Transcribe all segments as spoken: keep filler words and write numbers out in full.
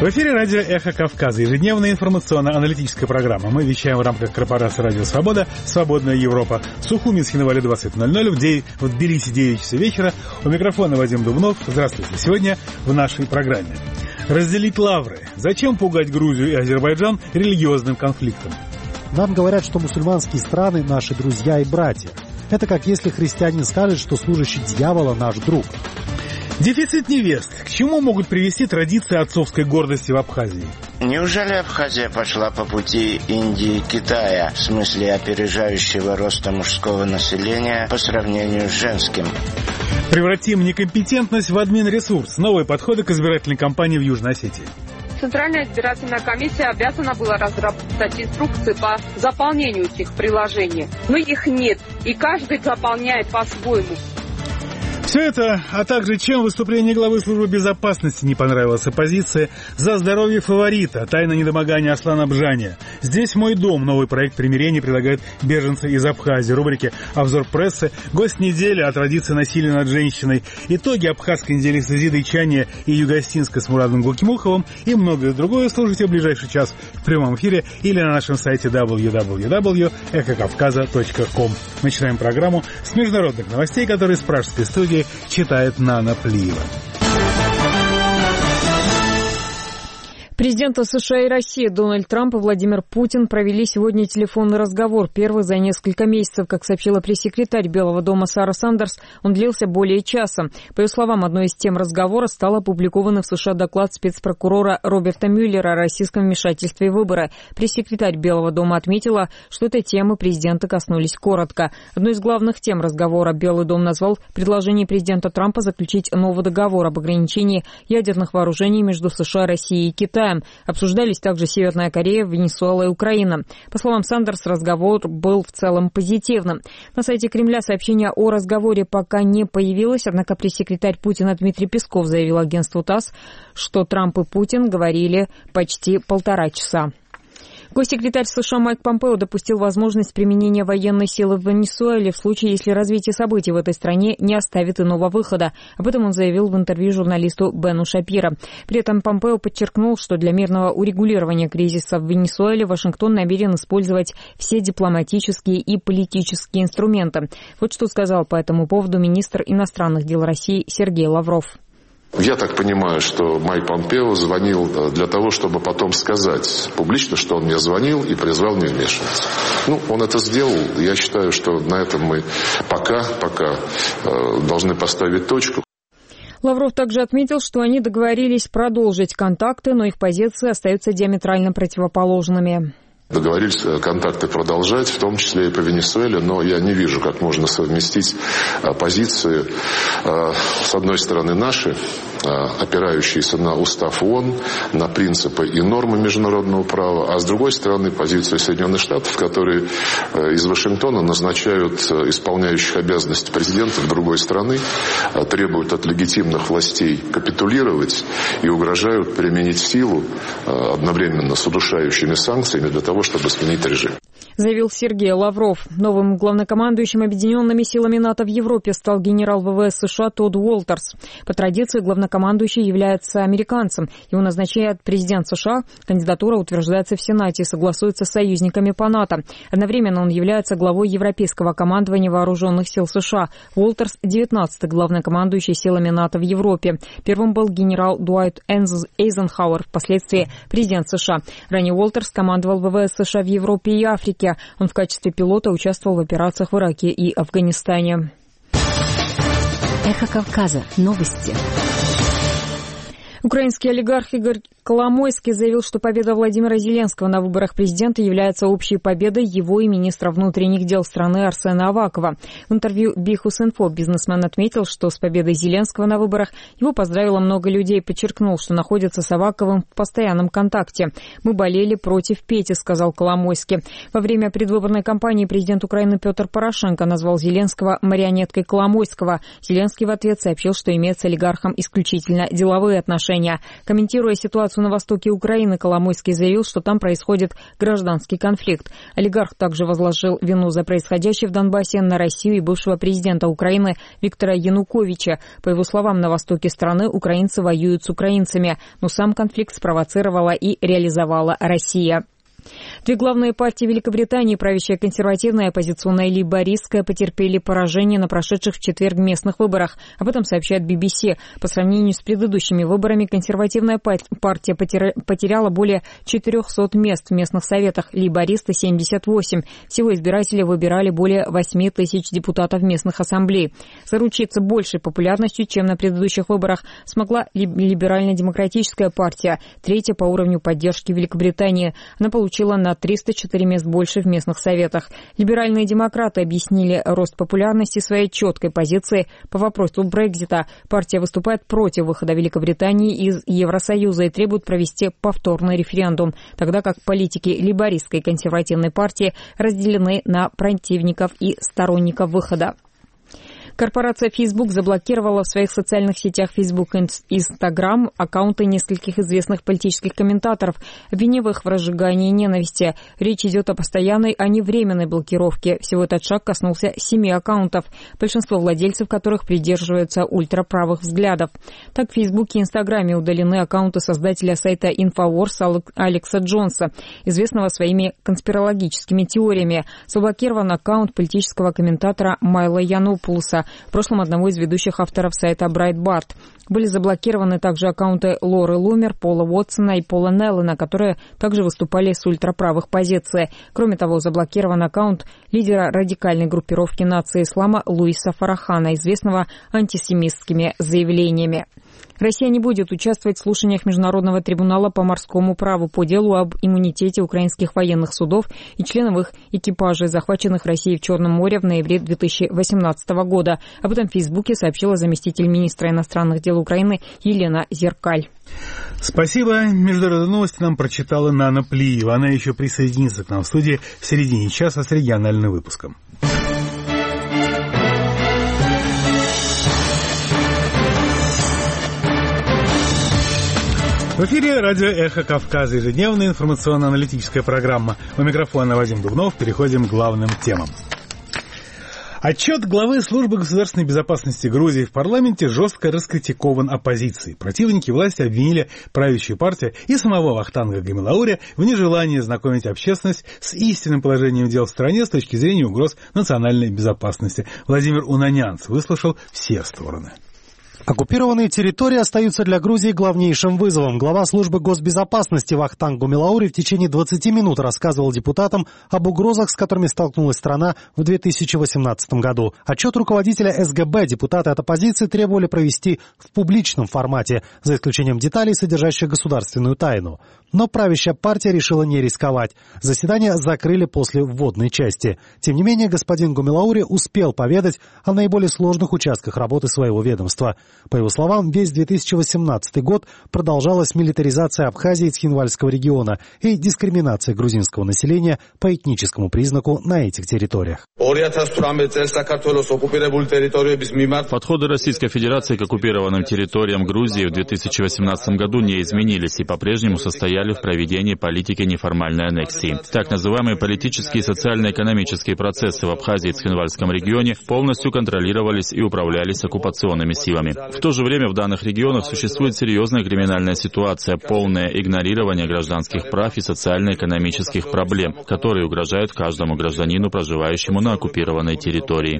В эфире радио «Эхо Кавказа», ежедневная информационно-аналитическая программа. Мы вещаем в рамках корпорации «Радио Свобода», «Свободная Европа». В Сухуми, Схинвале двадцать ноль ноль, в, в Тбилиси девять часов вечера. У микрофона Вадим Дубнов. Здравствуйте. Сегодня в нашей программе. Разделить лавры. Зачем пугать Грузию и Азербайджан религиозным конфликтом? Нам говорят, что мусульманские страны – наши друзья и братья. Это как если христианин скажет, что служащий дьявола – наш друг. Дефицит невест. К чему могут привести традиции отцовской гордости в Абхазии? Неужели Абхазия пошла по пути Индии и Китая, в смысле опережающего роста мужского населения по сравнению с женским? Превратим некомпетентность в админресурс. Новые подходы к избирательной кампании в Южной Осетии. Центральная избирательная комиссия обязана была разработать инструкции по заполнению этих приложений. Но их нет, и каждый заполняет по-своему. Все это, а также чем выступление главы службы безопасности не понравилось оппозиции, за здоровье фаворита, тайна недомогания Аслана Бжания. Здесь мой дом. Новый проект примирения предлагает беженцы из Абхазии. Рубрики «Обзор прессы», «Гость недели» о традиции насилия над женщиной, итоги абхазской недели с Азидой Чания и югостинской с Мурадом Гулкимуховым и многое другое слушайте в ближайший час в прямом эфире или на нашем сайте дабл ю дабл ю дабл ю точка эхо кавказа точка ком. Начинаем программу с международных новостей, которые с пражской студии читает Нана Плиева. Президенты США и России Дональд Трамп и Владимир Путин провели сегодня телефонный разговор. Первый за несколько месяцев, как сообщила пресс-секретарь Белого дома Сара Сандерс, он длился более часа. По ее словам, одной из тем разговора стал опубликованный в США доклад спецпрокурора Роберта Мюллера о российском вмешательстве в выборы. Пресс-секретарь Белого дома отметила, что этой темы президенты коснулись коротко. Одной из главных тем разговора Белый дом назвал предложение президента Трампа заключить новый договор об ограничении ядерных вооружений между США, Россией и Китаем. Обсуждались также Северная Корея, Венесуэла и Украина. По словам Сандерс, разговор был в целом позитивным. На сайте Кремля сообщение о разговоре пока не появилось, однако пресс-секретарь Путина Дмитрий Песков заявил агентству ТАСС, что Трамп и Путин говорили почти полтора часа. Госсекретарь США Майк Помпео допустил возможность применения военной силы в Венесуэле в случае, если развитие событий в этой стране не оставит иного выхода. Об этом он заявил в интервью журналисту Бену Шапиро. При этом Помпео подчеркнул, что для мирного урегулирования кризиса в Венесуэле Вашингтон намерен использовать все дипломатические и политические инструменты. Вот что сказал по этому поводу министр иностранных дел России Сергей Лавров. Я так понимаю, что Майк Помпео звонил для того, чтобы потом сказать публично, что он мне звонил и призвал не вмешиваться. Ну, он это сделал. Я считаю, что на этом мы пока, пока э, должны поставить точку. Лавров также отметил, что они договорились продолжить контакты, но их позиции остаются диаметрально противоположными. Договорились контакты продолжать, в том числе и по Венесуэле, но я не вижу, как можно совместить позиции, с одной стороны, наши, опирающиеся на устав ООН, на принципы и нормы международного права, а с другой стороны, позицию Соединенных Штатов, которые из Вашингтона назначают исполняющих обязанности президентов другой страны, требуют от легитимных властей капитулировать и угрожают применить силу одновременно с удушающими санкциями для того, чтобы сменить режим. Заявил Сергей Лавров. Новым главнокомандующим объединенными силами НАТО в Европе стал генерал ВВС США Тодд Уолтерс. По традиции главнокомандующий является американцем. Его назначает президент США. Кандидатура утверждается в Сенате и согласуется с союзниками по НАТО. Одновременно он является главой Европейского командования вооруженных сил США. Уолтерс – девятнадцатый главнокомандующий силами НАТО в Европе. Первым был генерал Дуайт Эйзенхауэр, впоследствии президент США. Ранее Уолтерс командовал ВВС США в Европе и Африке. Он в качестве пилота участвовал в операциях в Ираке и Афганистане. Эхо Кавказа. Новости. Украинский олигарх Игорь Коломойский заявил, что победа Владимира Зеленского на выборах президента является общей победой его и министра внутренних дел страны Арсена Авакова. В интервью Бихус.Инфо бизнесмен отметил, что с победой Зеленского на выборах его поздравило много людей, подчеркнул, что находится с Аваковым в постоянном контакте. «Мы болели против Пети», — сказал Коломойский. Во время предвыборной кампании президент Украины Петр Порошенко назвал Зеленского марионеткой Коломойского. Зеленский в ответ сообщил, что имеет с олигархом исключительно деловые отношения. Комментируя ситуацию ситуацию на востоке Украины. Коломойский заявил, что там происходит гражданский конфликт. Олигарх также возложил вину за происходящее в Донбассе на Россию и бывшего президента Украины Виктора Януковича. По его словам, на востоке страны украинцы воюют с украинцами, но сам конфликт спровоцировала и реализовала Россия. Две главные партии Великобритании, правящая консервативная и оппозиционная лейбористская, потерпели поражение на прошедших в четверг местных выборах. Об этом сообщает би би си. По сравнению с предыдущими выборами, консервативная партия потеряла более четырехсот мест в местных советах, лейбористы – семьдесят восемь. Всего избиратели выбирали более восемь тысяч депутатов местных ассамблей. Заручиться большей популярностью, чем на предыдущих выборах, смогла либерально-демократическая партия, третья по уровню поддержки в Великобритании. Она получила на триста четыре мест больше в местных советах. Либеральные демократы объяснили рост популярности своей четкой позиции по вопросу Брексита. Партия выступает против выхода Великобритании из Евросоюза и требует провести повторный референдум, тогда как политики лейбористской и консервативной партии разделены на противников и сторонников выхода. Корпорация Facebook заблокировала в своих социальных сетях Facebook и Instagram аккаунты нескольких известных политических комментаторов, обвинив их в разжигании ненависти. Речь идет о постоянной, а не временной блокировке. Всего этот шаг коснулся семи аккаунтов, большинство владельцев которых придерживаются ультраправых взглядов. Так, в Facebook и Instagram удалены аккаунты создателя сайта Infowars Алекса Джонса, известного своими конспирологическими теориями. Заблокирован аккаунт политического комментатора Майла Янопулоса, в прошлом одного из ведущих авторов сайта Breitbart. Были заблокированы также аккаунты Лоры Лумер, Пола Уотсона и Пола Неллана, которые также выступали с ультраправых позиций. Кроме того, заблокирован аккаунт лидера радикальной группировки нации ислама Луиса Фарахана, известного антисемитскими заявлениями. Россия не будет участвовать в слушаниях Международного трибунала по морскому праву по делу об иммунитете украинских военных судов и членов их экипажей, захваченных Россией в Черном море в ноябре две тысячи восемнадцатого года. Об этом в Фейсбуке сообщила заместитель министра иностранных дел Украины Елена Зеркаль. Спасибо. Международные новости нам прочитала Нана Плиева. Она еще присоединится к нам в студии в середине часа с региональным выпуском. В эфире радио «Эхо Кавказа», ежедневная информационно-аналитическая программа. У микрофона Вадим Дубнов. Переходим к главным темам. Отчет главы службы государственной безопасности Грузии в парламенте жестко раскритикован оппозицией. Противники власти обвинили правящую партию и самого Вахтанга Гамилаури в нежелании знакомить общественность с истинным положением дел в стране с точки зрения угроз национальной безопасности. Владимир Унанян выслушал все стороны. Оккупированные территории остаются для Грузии главнейшим вызовом. Глава службы госбезопасности Вахтанг Гамилаури в течение двадцати минут рассказывал депутатам об угрозах, с которыми столкнулась страна в две тысячи восемнадцатом году. Отчет руководителя эс гэ бэ депутаты от оппозиции требовали провести в публичном формате, за исключением деталей, содержащих государственную тайну. Но правящая партия решила не рисковать. Заседание закрыли после вводной части. Тем не менее, господин Гамилаури успел поведать о наиболее сложных участках работы своего ведомства. По его словам, весь две тысячи восемнадцатый год продолжалась милитаризация Абхазии и Цхинвальского региона и дискриминация грузинского населения по этническому признаку на этих территориях. Подходы Российской Федерации к оккупированным территориям Грузии в две тысячи восемнадцатом году не изменились и по-прежнему состояли в проведении политики неформальной аннексии. Так называемые политические и социально-экономические процессы в Абхазии и Цхинвальском регионе полностью контролировались и управлялись оккупационными силами. В то же время в данных регионах существует серьезная криминальная ситуация, полное игнорирование гражданских прав и социально-экономических проблем, которые угрожают каждому гражданину, проживающему на оккупированной территории.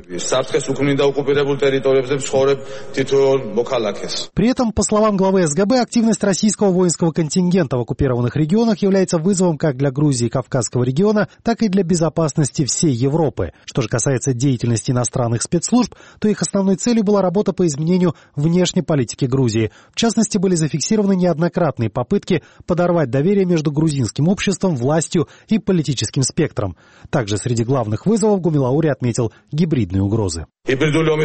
При этом, по словам главы эс гэ бэ, активность российского воинского контингента в оккупированных регионах является вызовом как для Грузии и Кавказского региона, так и для безопасности всей Европы. Что же касается деятельности иностранных спецслужб, то их основной целью была работа по изменению внешней политики Грузии. В частности, были зафиксированы неоднократные попытки подорвать доверие между грузинским обществом, властью и политическим спектром. Также среди главных вызовов Гамилаури отметил гибридные угрозы. В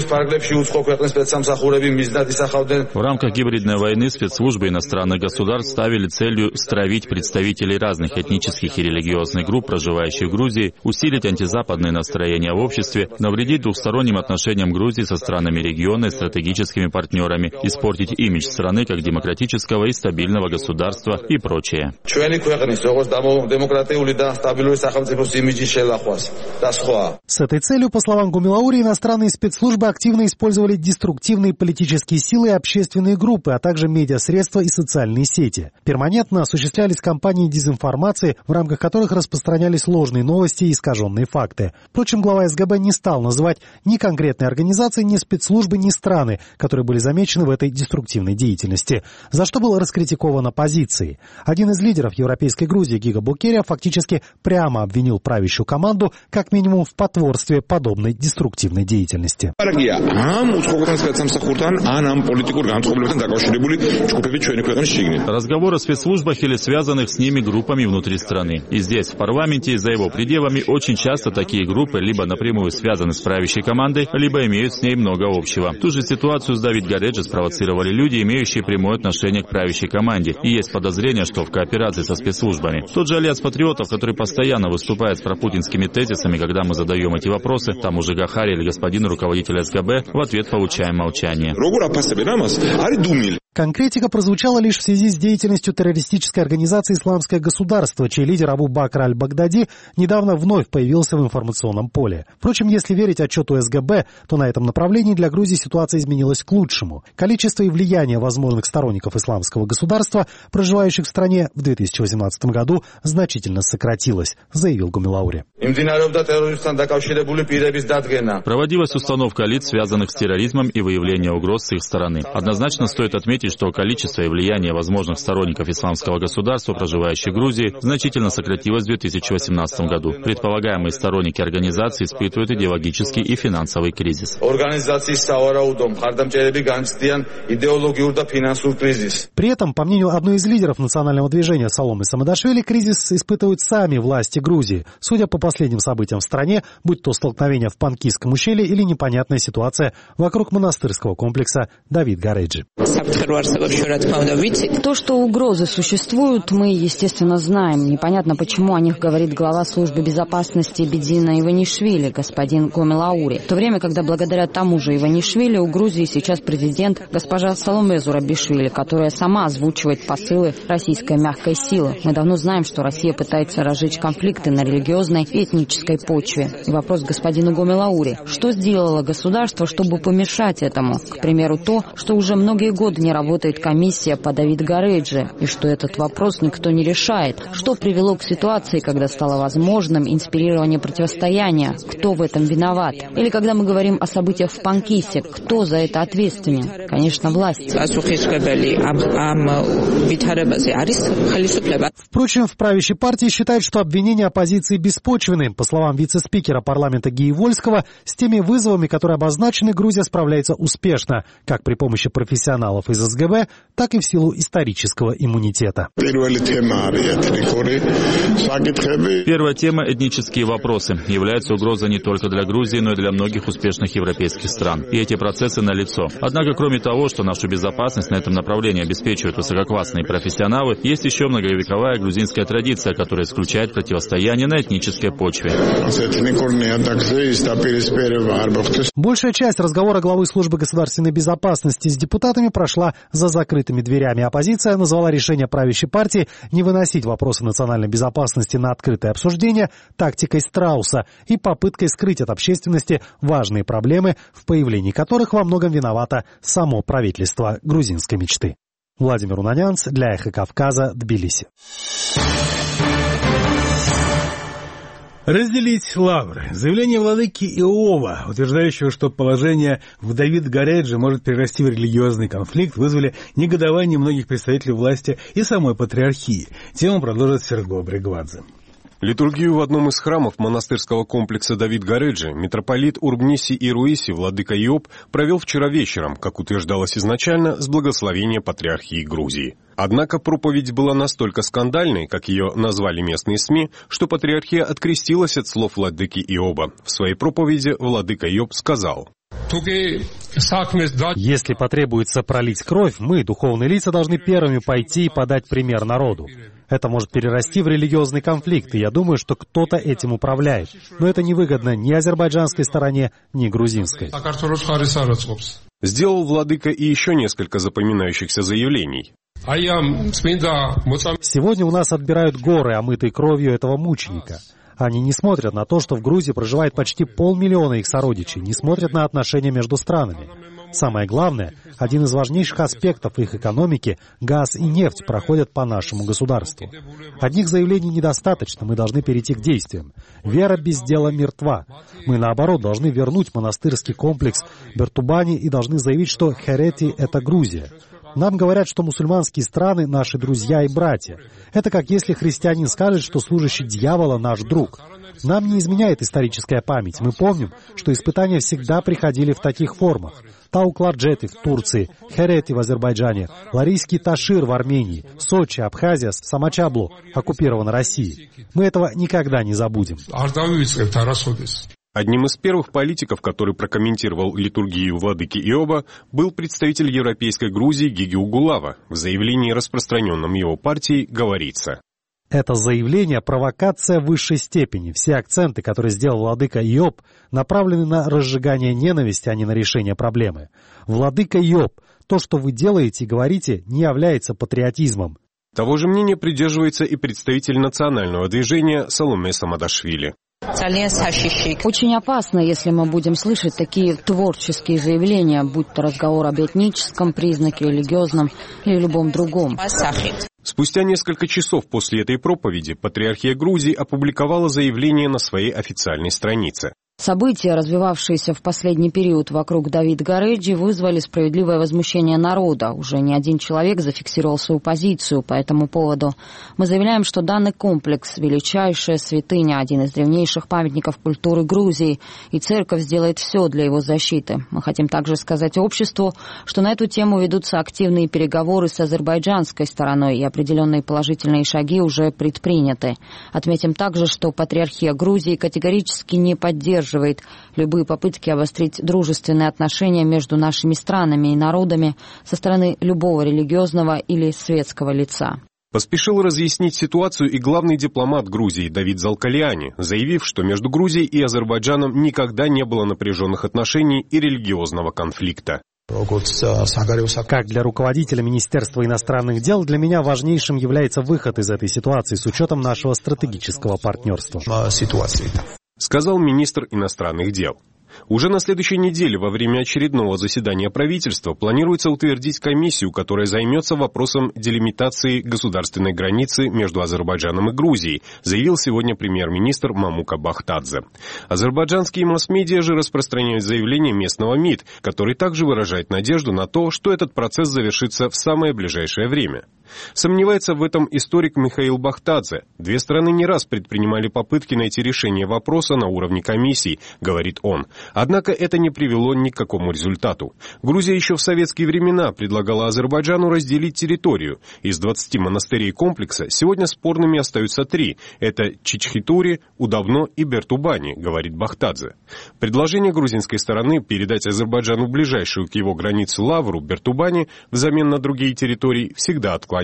рамках гибридной войны спецслужбы иностранных государств ставили целью стравить представителей разных этнических и религиозных групп, проживающих в Грузии, усилить антизападные настроения в обществе, навредить двухсторонним отношениям Грузии со странами региона и стратегическими партнерами, испортить имидж страны как демократического и стабильного государства и прочее. С этой целью, по словам Гумилаури, иностранные спецслужбы активно использовали деструктивные политические силы и общественные группы, а также медиасредства и социальные сети. Перманентно осуществлялись кампании дезинформации, в рамках которых распространялись ложные новости и искаженные факты. Впрочем, глава СГБ не стал называть ни конкретные организации, ни спецслужбы, ни страны, которые были замечены в этой деструктивной деятельности, за что был раскритикован оппозицией. Один из лидеров Европейской Грузии, Гига Букерия, фактически прямо обвинил правящую команду как минимум в потворстве подобной деструктивной деятельности. Разговор о спецслужбах или связанных с ними группами внутри страны. И здесь, в парламенте, и за его пределами, очень часто такие группы либо напрямую связаны с правящей командой, либо имеют с ней много общего. Ту же ситуацию с Давид Гареджи спровоцировали люди, имеющие прямое отношение к правящей команде. И есть подозрение, что в кооперации со спецслужбами. Тот же альянс патриотов, который постоянно выступает с пропутинскими тезисами, когда мы задаем эти вопросы, тому же Гахари или господину руководителю СГБ, в ответ получаем молчание. Конкретика прозвучала лишь в связи с деятельностью террористической организации «Исламское государство», чей лидер Абу Бакр аль-Багдади недавно вновь появился в информационном поле. Впрочем, если верить отчету СГБ, то на этом направлении для Грузии ситуация изменилась к лучшему. Количество и влияние возможных сторонников «Исламского государства», проживающих в стране, в две тысячи восемнадцатом году значительно сократилось, заявил Гумилаури. Проводилась установка лиц, связанных с терроризмом, и выявление угроз с их стороны. Однозначно стоит отметить, что количество и влияние возможных сторонников исламского государства, проживающих в Грузии, значительно сократилось в две тысячи восемнадцатом году. Предполагаемые сторонники организации испытывают идеологический и финансовый кризис. При этом, по мнению одной из лидеров национального движения Саломы Самадашвили, кризис испытывают сами власти Грузии. Судя по последним событиям в стране, будь то столкновение в Панкисском ущелье или непонятная ситуация вокруг монастырского комплекса Давид Гареджи. То, что угрозы существуют, мы, естественно, знаем. Непонятно, почему о них говорит глава службы безопасности Бедина Иванишвили, господин Гумилаури. В то время, когда благодаря тому же Иванишвили у Грузии сейчас президент госпожа Саломе Зурабишвили, которая сама озвучивает посылы российской мягкой силы. Мы давно знаем, что Россия пытается разжечь конфликты на религиозной и этнической почве. И вопрос господину Гумилаури. Что сделало государство, чтобы помешать этому? К примеру, то, что уже многие годы не работает комиссия по Давид Гареджи, и что этот вопрос никто не решает. Что привело к ситуации, когда стало возможным инспирирование противостояния? Кто в этом виноват? Или когда мы говорим о событиях в Панкисе, кто за это ответственен? Конечно, власть. Впрочем, в правящей партии считают, что обвинения оппозиции беспочвены. По словам вице-спикера парламента Гии Вольского, с теми вызовами, которые обозначены, Грузия справляется успешно, как при помощи профессионалов из СГБ, так и в силу исторического иммунитета. Первая тема – этнические вопросы. Является угрозой не только для Грузии, но и для многих успешных европейских стран. И эти процессы налицо. Однако, кроме того, что нашу безопасность на этом направлении обеспечивают высококлассные профессионалы, есть еще многовековая грузинская традиция, которая исключает противостояние на этнической почве. Большая часть разговора главы службы государственной безопасности с депутатами прошла за закрытыми дверями. Оппозиция назвала решение правящей партии не выносить вопросы национальной безопасности на открытое обсуждение тактикой страуса и попыткой скрыть от общественности важные проблемы, в появлении которых во многом виновато само правительство грузинской мечты. Владимир Унанянц для Эхо Кавказа, Тбилиси. Разделить лавры. Заявление владыки Иова, утверждающего, что положение в Давид Гареджи может перерасти в религиозный конфликт, вызвали негодование многих представителей власти и самой патриархии. Тему продолжит Серго Бригвадзе. Литургию в одном из храмов монастырского комплекса Давид Гареджи митрополит Урбниси Ируиси владыка Иоб провел вчера вечером, как утверждалось изначально, с благословения патриархии Грузии. Однако проповедь была настолько скандальной, как ее назвали местные СМИ, что патриархия открестилась от слов владыки Иоба. В своей проповеди владыка Иоб сказал: Если потребуется пролить кровь, мы, духовные лица, должны первыми пойти и подать пример народу. Это может перерасти в религиозный конфликт, и я думаю, что кто-то этим управляет. Но это невыгодно ни азербайджанской стороне, ни грузинской. Сделал владыка и еще несколько запоминающихся заявлений. Сегодня у нас отбирают горы, омытые кровью этого мученика. Они не смотрят на то, что в Грузии проживает почти полмиллиона их сородичей, не смотрят на отношения между странами. Самое главное, один из важнейших аспектов их экономики — газ и нефть — проходят по нашему государству. Одних заявлений недостаточно, мы должны перейти к действиям. Вера без дела мертва. Мы, наоборот, должны вернуть монастырский комплекс Бертубани и должны заявить, что Херети — это Грузия. Нам говорят, что мусульманские страны — наши друзья и братья. Это как если христианин скажет, что служащий дьявола — наш друг. Нам не изменяет историческая память. Мы помним, что испытания всегда приходили в таких формах. Таукларджеты в Турции, Херети в Азербайджане, Ларийский Ташир в Армении, Сочи, Абхазия, Самачаблу оккупирована Россией. Мы этого никогда не забудем. Одним из первых политиков, который прокомментировал литургию владыки Иоба, был представитель Европейской Грузии Гиги Угулава. В заявлении, распространенном его партией, говорится: это заявление — провокация высшей степени. Все акценты, которые сделал владыка Иоб, направлены на разжигание ненависти, а не на решение проблемы. Владыка Иоб, то, что вы делаете и говорите, не является патриотизмом. Того же мнения придерживается и представитель национального движения Саломе Самадашвили. Очень опасно, если мы будем слышать такие творческие заявления, будь то разговор об этническом признаке, религиозном или любом другом. Спустя несколько часов после этой проповеди Патриархия Грузии опубликовала заявление на своей официальной странице. События, развивавшиеся в последний период вокруг Давида Гареджи, вызвали справедливое возмущение народа. Уже не один человек зафиксировал свою позицию по этому поводу. Мы заявляем, что данный комплекс — величайшая святыня, один из древнейших памятников культуры Грузии, и церковь сделает все для его защиты. Мы хотим также сказать обществу, что на эту тему ведутся активные переговоры с азербайджанской стороной, и определенные положительные шаги уже предприняты. Отметим также, что Патриархия Грузии категорически не поддерживает любые попытки обострить дружественные отношения между нашими странами и народами со стороны любого религиозного или светского лица. Поспешил разъяснить ситуацию и главный дипломат Грузии Давид Залкалиани, заявив, что между Грузией и Азербайджаном никогда не было напряженных отношений и религиозного конфликта. Как для руководителя Министерства иностранных дел, для меня важнейшим является выход из этой ситуации с учетом нашего стратегического партнерства, сказал министр иностранных дел. Уже на следующей неделе во время очередного заседания правительства планируется утвердить комиссию, которая займется вопросом делимитации государственной границы между Азербайджаном и Грузией, заявил сегодня премьер-министр Мамука Бахтадзе. Азербайджанские масс-медиа же распространяют заявление местного МИД, который также выражает надежду на то, что этот процесс завершится в самое ближайшее время. Сомневается в этом историк Михаил Бахтадзе. Две страны не раз предпринимали попытки найти решение вопроса на уровне комиссий, говорит он. Однако это не привело ни к какому результату. Грузия еще в советские времена предлагала Азербайджану разделить территорию. Из двадцати монастырей комплекса сегодня спорными остаются три. Это Чичхитури, Удавно и Бертубани, говорит Бахтадзе. Предложение грузинской стороны передать Азербайджану ближайшую к его границе лавру Бертубани взамен на другие территории всегда откладывалось.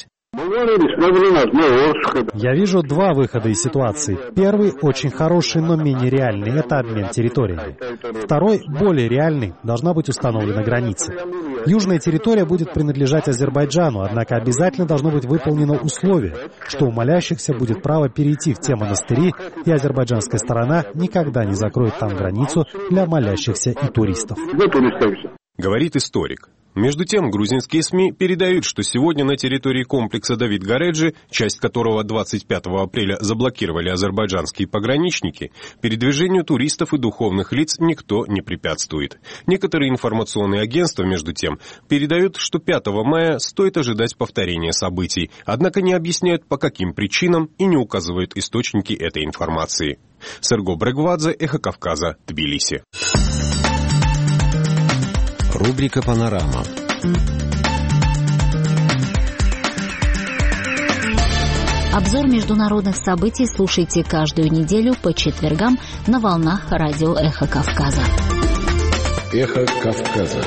Я вижу два выхода из ситуации. Первый очень хороший, но менее реальный. Это обмен территориями. Второй, более реальный, должна быть установлена граница. Южная территория будет принадлежать Азербайджану, однако обязательно должно быть выполнено условие, что у молящихся будет право перейти в те монастыри, и азербайджанская сторона никогда не закроет там границу для молящихся и туристов. Говорит историк. Между тем, грузинские СМИ передают, что сегодня на территории комплекса Давид Гареджи, часть которого двадцать пятого апреля заблокировали азербайджанские пограничники, передвижению туристов и духовных лиц никто не препятствует. Некоторые информационные агентства, между тем, передают, что пятого мая стоит ожидать повторения событий, однако не объясняют, по каким причинам, и не указывают источники этой информации. Серго Брегвадзе, Эхо Кавказа, Тбилиси. Рубрика «Панорама». Обзор международных событий слушайте каждую неделю по четвергам на волнах радио «Эхо Кавказа». Эхо Кавказа.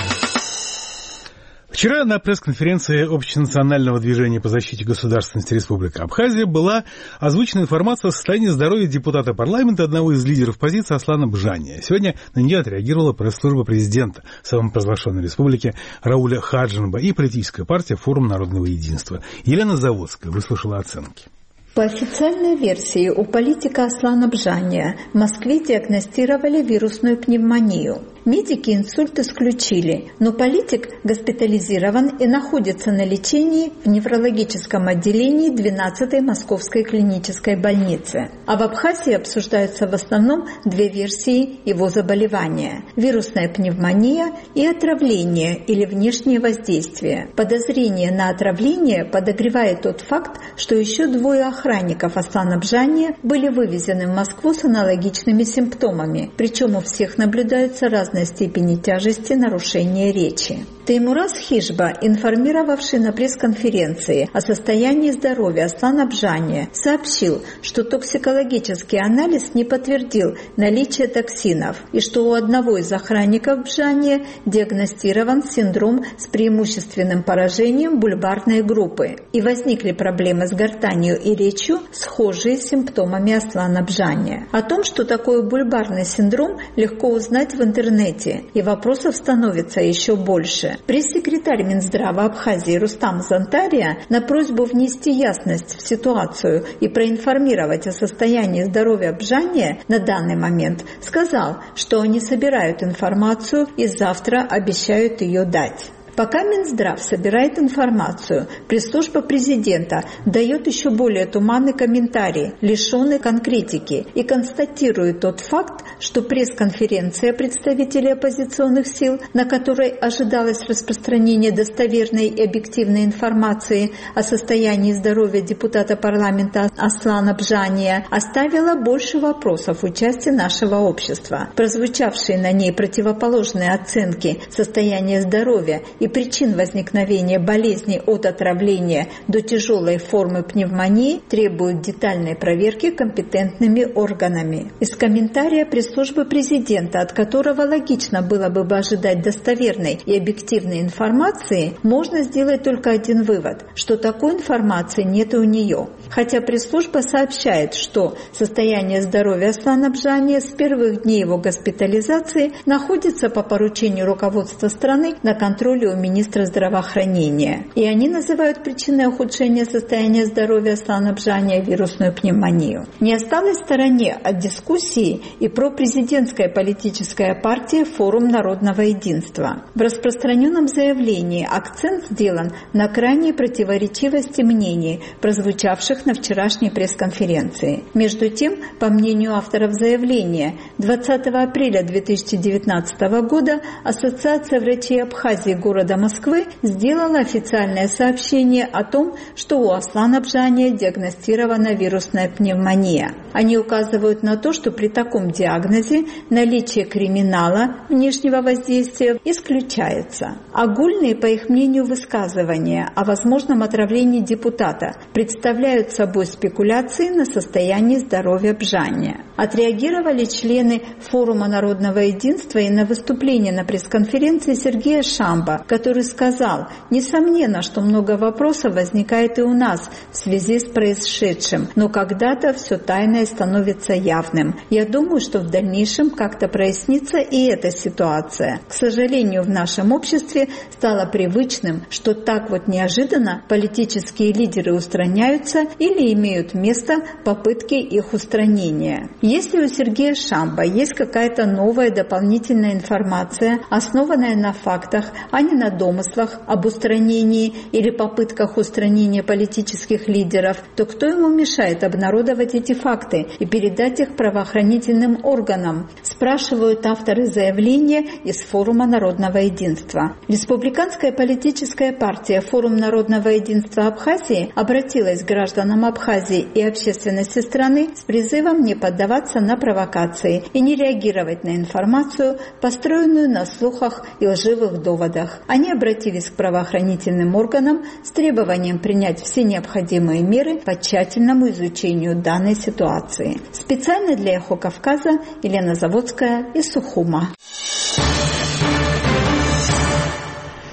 Вчера на пресс-конференции Общенационального движения по защите государственности Республики Абхазия была озвучена информация о состоянии здоровья депутата парламента, одного из лидеров оппозиции Аслана Бжания. Сегодня на нее отреагировала пресс-служба президента самопровозглашенной республики Рауля Хаджинба и политическая партия «Форум народного единства». Елена Заводская выслушала оценки. По официальной версии, у политика Аслана Бжания в Москве диагностировали вирусную пневмонию. Медики инсульт исключили, но политик госпитализирован и находится на лечении в неврологическом отделении двенадцатой Московской клинической больницы. А в Абхазии обсуждаются в основном две версии его заболевания – вирусная пневмония и отравление или внешнее воздействие. Подозрение на отравление подогревает тот факт, что еще двое охранников Аслана Бжания были вывезены в Москву с аналогичными симптомами, причем у всех наблюдаются разные степени тяжести нарушения речи. Теймураз Хижба, информировавший на пресс-конференции о состоянии здоровья Аслана Бжания, сообщил, что токсикологический анализ не подтвердил наличие токсинов и что у одного из охранников Бжания диагностирован синдром с преимущественным поражением бульбарной группы и возникли проблемы с гортанью и речью, схожие с симптомами Аслана Бжания. О том, что такое бульбарный синдром, легко узнать в интернете, и вопросов становится еще больше. Пресс-секретарь Минздрава Абхазии Рустам Зантария на просьбу внести ясность в ситуацию и проинформировать о состоянии здоровья Бжания на данный момент сказал, что они собирают информацию и завтра обещают ее дать. Пока Минздрав собирает информацию, пресс-служба президента дает еще более туманный комментарий, лишенный конкретики, и констатирует тот факт, что пресс-конференция представителей оппозиционных сил, на которой ожидалось распространение достоверной и объективной информации о состоянии здоровья депутата парламента Аслана Бжания, оставила больше вопросов в части нашего общества. Прозвучавшие на ней противоположные оценки состояния здоровья и причин возникновения болезни от отравления до тяжелой формы пневмонии требуют детальной проверки компетентными органами. Из комментария пресс-службы президента, от которого логично было бы ожидать достоверной и объективной информации, можно сделать только один вывод, что такой информации нет у нее. Хотя пресс-служба сообщает, что состояние здоровья Аслана Бжания с первых дней его госпитализации находится по поручению руководства страны на контроле у министра здравоохранения. И они называют причиной ухудшения состояния здоровья Аслана Бжания вирусную пневмонию. Не осталась в стороне от дискуссии и пропрезидентская политическая партия «Форум народного единства». В распространенном заявлении акцент сделан на крайней противоречивости мнений, прозвучавших на вчерашней пресс-конференции. Между тем, по мнению авторов заявления, двадцатого апреля две тысячи девятнадцатого года Ассоциация врачей Абхазии города Москвы сделала официальное сообщение о том, что у Аслана Бжания диагностирована вирусная пневмония. Они указывают на то, что при таком диагнозе наличие криминала, внешнего воздействия исключается. Огульные, по их мнению, высказывания о возможном отравлении депутата представляют собой спекуляции на состояние здоровья Бжания. Отреагировали члены Форума народного единства и на выступление на пресс-конференции Сергея Шамба, который сказал: несомненно, что много вопросов возникает и у нас в связи с происшедшим, но когда-то все тайное становится явным. Я думаю, что в дальнейшем как-то прояснится и эта ситуация. К сожалению, в нашем обществе стало привычным, что так вот неожиданно политические лидеры устраняются или имеют место попытки их устранения. Если у Сергея Шамба есть какая-то новая дополнительная информация, основанная на фактах, а не на домыслах об устранении или попытках устранения политических лидеров, то кто ему мешает обнародовать эти факты и передать их правоохранительным органам, спрашивают авторы заявления из Форума народного единства. Республиканская политическая партия «Форум народного единства Абхазии» обратилась к гражданам Абхазии и общественности страны с призывом не поддаваться на провокации и не реагировать на информацию, построенную на слухах и лживых доводах. Они обратились к правоохранительным органам с требованием принять все необходимые меры по тщательному изучению данной ситуации. Специально для «Эхо Кавказа» Елена Заводская из Сухума.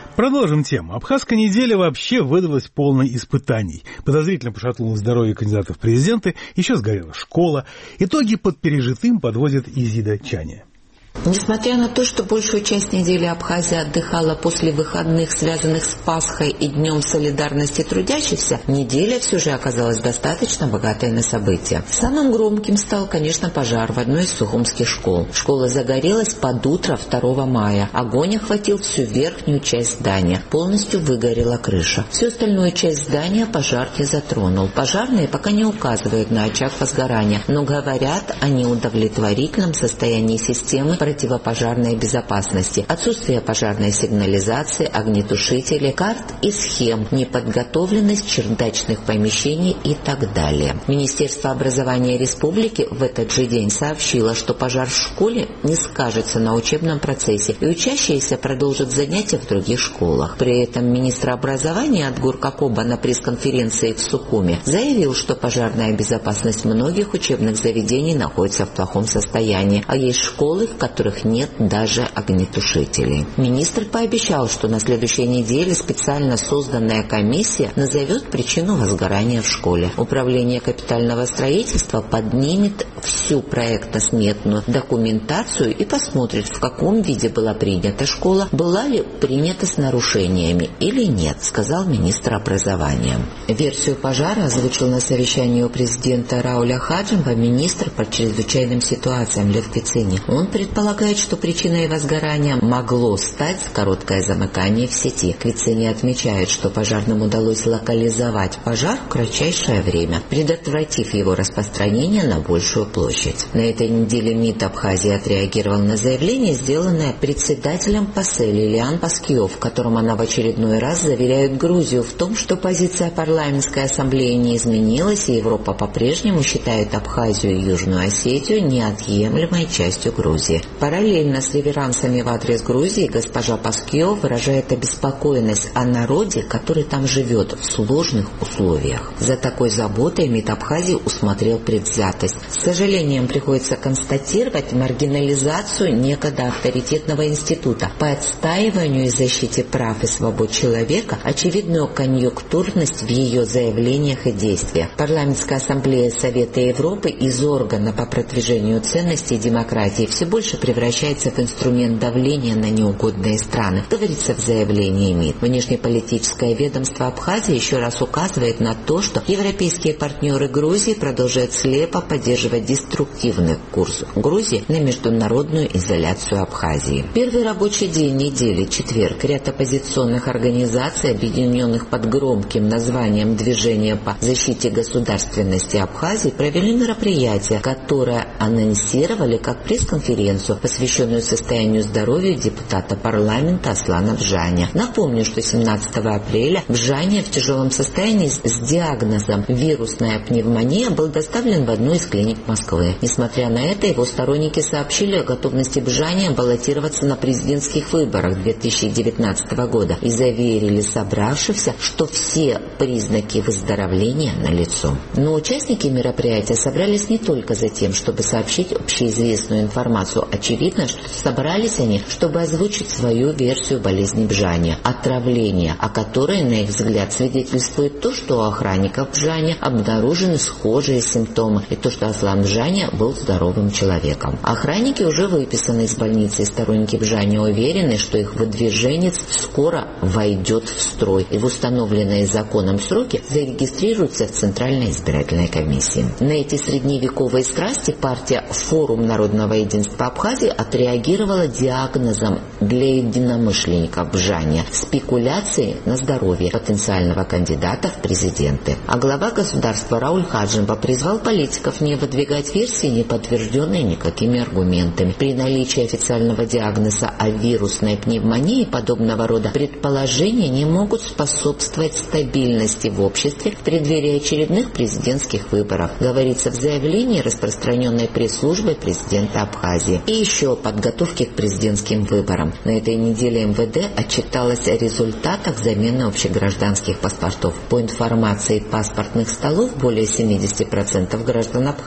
Продолжим тему. Абхазская неделя вообще выдалась полной испытаний. Подозрительно пошатнулось здоровье кандидатов в президенты, еще сгорела школа. Итоги под пережитым подводит Изида Чаня. Несмотря на то, что большую часть недели Абхазия отдыхала после выходных, связанных с Пасхой и Днем солидарности трудящихся, неделя все же оказалась достаточно богатой на события. Самым громким стал, конечно, пожар в одной из сухумских школ. Школа загорелась под утро второго мая. Огонь охватил всю верхнюю часть здания. Полностью выгорела крыша. Всю остальную часть здания пожар не затронул. Пожарные пока не указывают на очаг возгорания, но говорят о неудовлетворительном состоянии системы противопожарной безопасности, отсутствие пожарной сигнализации, огнетушителей, карт и схем, неподготовленность чердачных помещений и так далее. Министерство образования республики в этот же день сообщило, что пожар в школе не скажется на учебном процессе, и учащиеся продолжат занятия в других школах. При этом министр образования Атгур Кокоба на пресс-конференции в Сухуме заявил, что пожарная безопасность многих учебных заведений находится в плохом состоянии, а есть школы, в которых в которых нет даже огнетушителей. Министр пообещал, что на следующей неделе специально созданная комиссия назовет причину возгорания в школе. Управление капитального строительства поднимет всю проектно-сметную документацию и посмотрит, в каком виде была принята школа, была ли принята с нарушениями или нет, сказал министр образования. Версию пожара озвучил на совещании у президента Рауля Хаджимова министр по чрезвычайным ситуациям Лев Квицини. Он предполагает, Полагает, что причиной возгорания могло стать короткое замыкание в сети. Квицини отмечает, что пожарным удалось локализовать пожар в кратчайшее время, предотвратив его распространение на большую площадь. На этой неделе МИД Абхазии отреагировал на заявление, сделанное председателем ПАСЭ Лилиан Паскиев, в котором она в очередной раз заверяет Грузию в том, что позиция парламентской ассамблеи не изменилась, и Европа по-прежнему считает Абхазию и Южную Осетию неотъемлемой частью Грузии. Параллельно с реверансами в адрес Грузии госпожа Паскиев выражает обеспокоенность о народе, который там живет в сложных условиях. За такой заботой МИД Абхазии усмотрел предвзятость. С сожалением приходится констатировать маргинализацию некогда авторитетного института по отстаиванию и защите прав и свобод человека, очевидную конъюнктурность в ее заявлениях и действиях. Парламентская ассамблея Совета Европы из органа по продвижению ценностей демократии все больше превращается в инструмент давления на неугодные страны, говорится в заявлении МИД. Внешнеполитическое ведомство Абхазии еще раз указывает на то, что европейские партнеры Грузии продолжают слепо поддерживать деструктивный курс Грузии на международную изоляцию Абхазии. Первый рабочий день недели, четверг, ряд оппозиционных организаций, объединенных под громким названием «Движение по защите государственности Абхазии», провели мероприятие, которое анонсировали как пресс-конференцию, посвященную состоянию здоровья депутата парламента Аслана Бжаня. Напомню, что семнадцатого апреля Бжаня в тяжелом состоянии с диагнозом вирусная пневмония был доставлен в одну из клиник Москвы. Несмотря на это, его сторонники сообщили о готовности Бжаня баллотироваться на президентских выборах две тысячи девятнадцатого года и заверили собравшихся, что все признаки выздоровления налицо. Но участники мероприятия собрались не только за тем, чтобы сообщить общеизвестную информацию. Очевидно, что собрались они, чтобы озвучить свою версию болезни Бжаня – отравление, о которой, на их взгляд, свидетельствует то, что у охранников Бжаня обнаружены схожие симптомы, и то, что Аслан Бжаня был здоровым человеком. Охранники уже выписаны из больницы, и сторонники Бжаня уверены, что их выдвиженец скоро войдет в строй и в установленные законом сроки зарегистрируется в Центральной избирательной комиссии. На эти средневековые страсти партия «Форум народного единства Абхазии» отреагировала диагнозом для единомышленников Бжаня – спекуляции на здоровье потенциального кандидата в президенты. А глава государства Рауль Хаджимов призвал политиков не выдвигать версии, не подтвержденные никакими аргументами. При наличии официального диагноза о вирусной пневмонии подобного рода предположения не могут способствовать стабильности в обществе в преддверии очередных президентских выборов, говорится в заявлении, распространенной пресс-службой президента Абхазии. И еще о подготовке к президентским выборам. На этой неделе эм вэ дэ отчиталось о результатах замены общегражданских паспортов. По информации паспортных столов, более семьдесят процентов граждан Абхазии получили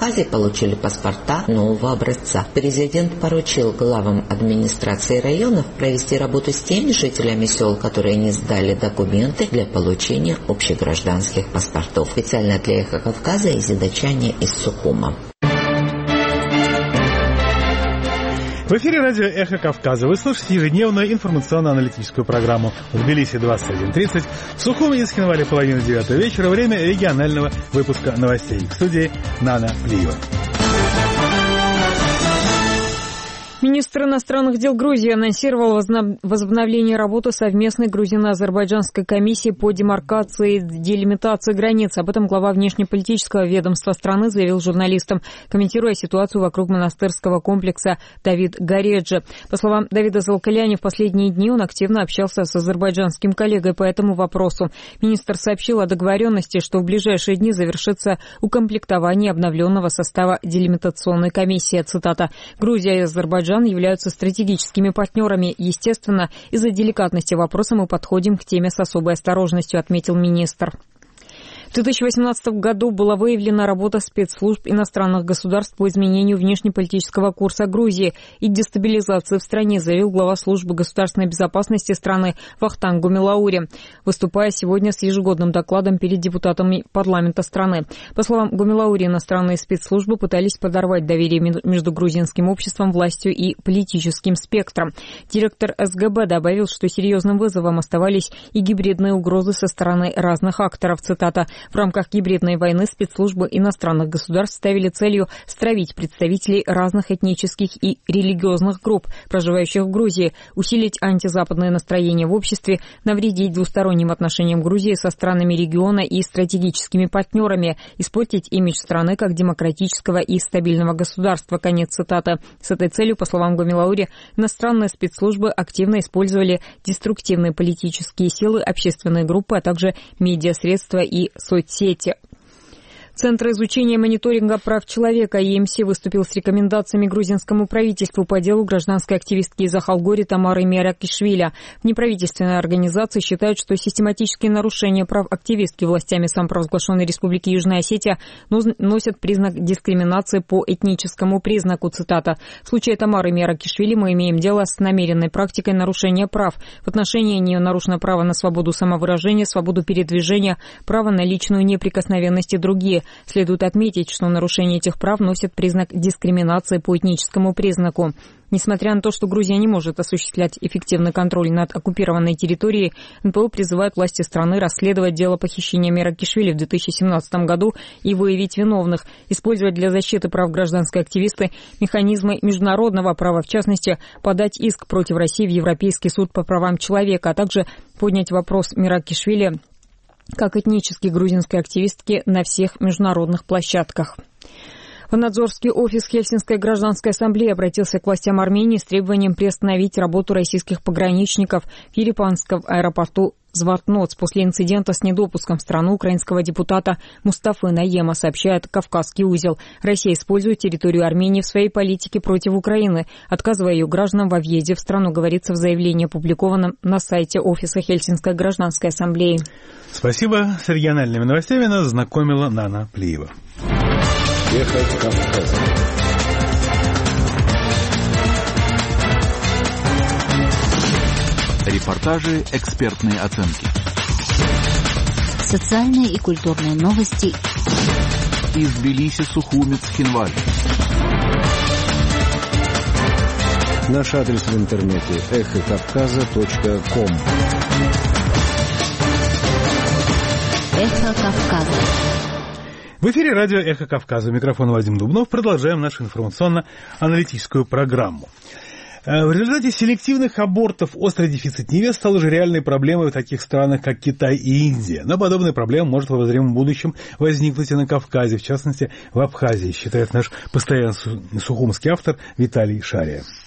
получили паспорта нового образца. Президент поручил главам администрации районов провести работу с теми жителями сел, которые не сдали документы для получения общегражданских паспортов. Специально для «Эхо Кавказа» Изида Чани из Сухума. В эфире радио «Эхо Кавказа». Вы слушаете ежедневную информационно-аналитическую программу в Тбилиси двадцать один тридцать, в Сухуме и Цхинвале половина девятого вечера, время регионального выпуска новостей. В студии Нана Плиева. Министр иностранных дел Грузии анонсировал возобновление работы совместной грузино-азербайджанской комиссии по демаркации и делимитации границ. Об этом глава внешнеполитического ведомства страны заявил журналистам, комментируя ситуацию вокруг монастырского комплекса Давид Гареджи. По словам Давида Залкаляни, в последние дни он активно общался с азербайджанским коллегой по этому вопросу. Министр сообщил о договоренности, что в ближайшие дни завершится укомплектование обновленного состава делимитационной комиссии. Цитата. «Грузия и Азербайджан являются стратегическими партнерами. Естественно, из-за деликатности вопроса мы подходим к теме с особой осторожностью», отметил министр. В две тысячи восемнадцатом году была выявлена работа спецслужб иностранных государств по изменению внешнеполитического курса Грузии и дестабилизации в стране, заявил глава службы государственной безопасности страны Вахтанг Гумилаури, выступая сегодня с ежегодным докладом перед депутатами парламента страны. По словам Гумилаури, иностранные спецслужбы пытались подорвать доверие между грузинским обществом, властью и политическим спектром. Директор эс гэ бэ добавил, что серьезным вызовом оставались и гибридные угрозы со стороны разных акторов. Цитата. В рамках гибридной войны спецслужбы иностранных государств ставили целью стравить представителей разных этнических и религиозных групп, проживающих в Грузии, усилить антизападные настроения в обществе, навредить двусторонним отношениям Грузии со странами региона и стратегическими партнерами, испортить имидж страны как демократического и стабильного государства. Конец цитаты. С этой целью, по словам Гумилаури, иностранные спецслужбы активно использовали деструктивные политические силы, общественные группы, а также медиасредства и соцсети. Центр изучения и мониторинга прав человека и эм си выступил с рекомендациями грузинскому правительству по делу гражданской активистки из Ахалгори Тамары Меракишвили. В неправительственной организации считают, что систематические нарушения прав активистки властями самопровозглашенной Республики Южная Осетия носят признак дискриминации по этническому признаку. Цитата. В случае Тамары Меракишвили мы имеем дело с намеренной практикой нарушения прав. В отношении нее нарушено право на свободу самовыражения, свободу передвижения, право на личную неприкосновенность и другие. Следует отметить, что нарушение этих прав носит признак дискриминации по этническому признаку. Несмотря на то, что Грузия не может осуществлять эффективный контроль над оккупированной территорией, эн пэ о призывает власти страны расследовать дело похищения Меракишвили в две тысячи семнадцатом году и выявить виновных, использовать для защиты прав гражданской активисты механизмы международного права, в частности, подать иск против России в Европейский суд по правам человека, а также поднять вопрос Меракишвили как этнической грузинской активистки на всех международных площадках. В Надзорский офис Хельсинской гражданской ассамблеи обратился к властям Армении с требованием приостановить работу российских пограничников в Ерепанском аэропорту Звартноц после инцидента с недопуском в страну украинского депутата Мустафы Наема, сообщает «Кавказский узел». Россия использует территорию Армении в своей политике против Украины, отказывая ее гражданам во въезде в страну, говорится в заявлении, опубликованном на сайте офиса Хельсинской гражданской ассамблеи. Спасибо. С региональными новостями нас знакомила Нана Плиева. Эхо Кавказа. Репортажи, экспертные оценки. Социальные и культурные новости. Из Тбилиси, Сухуми, Цхинвале. Наш адрес в интернете эхо кавказа точка ком. Эхо Кавказа. В эфире радио «Эхо Кавказа». Микрофон Вадим Дубнов. Продолжаем нашу информационно-аналитическую программу. В результате селективных абортов острый дефицит невест стал уже реальной проблемой в таких странах, как Китай и Индия. Но подобная проблема может в обозримом будущем возникнуть и на Кавказе, в частности, в Абхазии, считает наш постоянный сухумский автор Виталий Шария.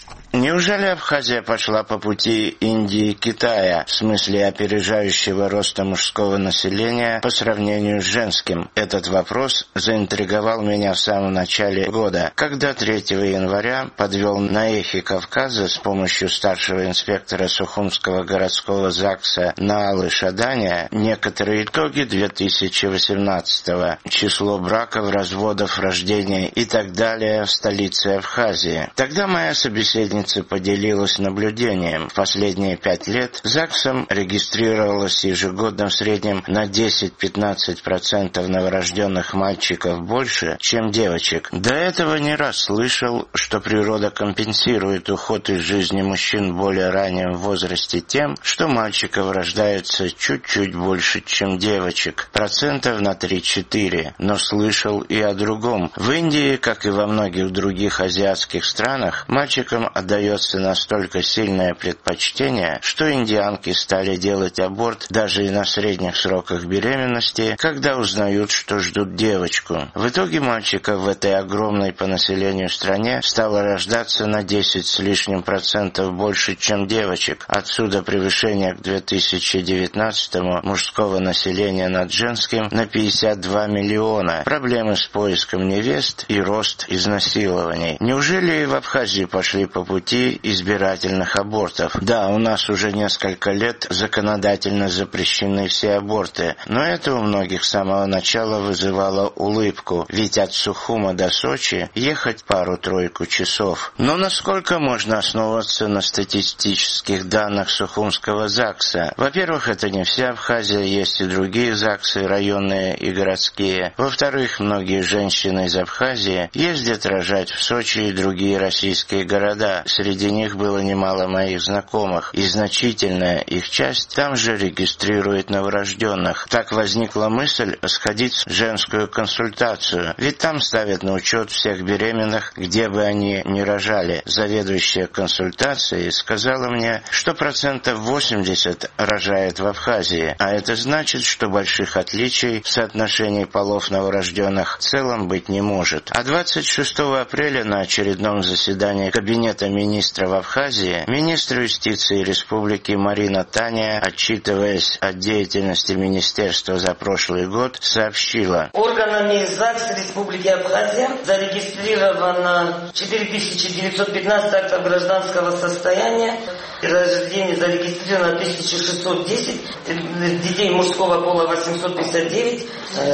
Неужели Абхазия пошла по пути Индии и Китая, в смысле опережающего роста мужского населения по сравнению с женским? Этот вопрос заинтриговал меня в самом начале года, когда третьего января подвел на эхе Кавказа с помощью старшего инспектора Сухумского городского ЗАГСа Наалы Шаданя некоторые итоги две тысячи восемнадцатого. Число браков, разводов, рождений и так далее в столице Абхазии. Тогда моя собеседница поделилась наблюдением. В последние пять лет ЗАГСом регистрировалось ежегодно в среднем на десять-пятнадцать процентов новорожденных мальчиков больше, чем девочек. До этого не раз слышал, что природа компенсирует уход из жизни мужчин в более раннем возрасте тем, что мальчиков рождается чуть-чуть больше, чем девочек, процентов на три-четыре. Но слышал и о другом. В Индии, как и во многих других азиатских странах, мальчикам отдают дается настолько сильное предпочтение, что индианки стали делать аборт даже и на средних сроках беременности, когда узнают, что ждут девочку. В итоге мальчиков в этой огромной по населению стране стало рождаться на десять с лишним процентов больше, чем девочек. Отсюда превышение к две тысячи девятнадцатому мужского населения над женским на пятьдесят два миллиона, проблемы с поиском невест и рост изнасилований. Неужели и в Абхазии пошли по пути избирательных абортов? Да, у нас уже несколько лет законодательно запрещены все аборты, но это у многих с самого начала вызывало улыбку, ведь от Сухума до Сочи ехать пару-тройку часов. Но насколько можно основываться на статистических данных Сухумского ЗАГСа? Во-первых, это не вся Абхазия, есть и другие ЗАГСы, районные и городские. Во-вторых, многие женщины из Абхазии ездят рожать в Сочи и другие российские города. Среди них было немало моих знакомых, и значительная их часть там же регистрирует новорожденных. Так возникла мысль сходить в женскую консультацию, ведь там ставят на учет всех беременных, где бы они ни рожали. Заведующая консультацией сказала мне, что процентов восемьдесят рожает в Абхазии, а это значит, что больших отличий в соотношении полов новорожденных в целом быть не может. А двадцать шестого апреля на очередном заседании Кабинета министра в Абхазии министр юстиции республики Марина Таня, отчитываясь от деятельности министерства за прошлый год, сообщила: органами ЗАГС Республики Абхазия зарегистрировано четыре тысячи девятьсот пятнадцать актов гражданского состояния, рождение зарегистрировано тысяча шестьсот десять, детей мужского пола восемьсот пятьдесят девять,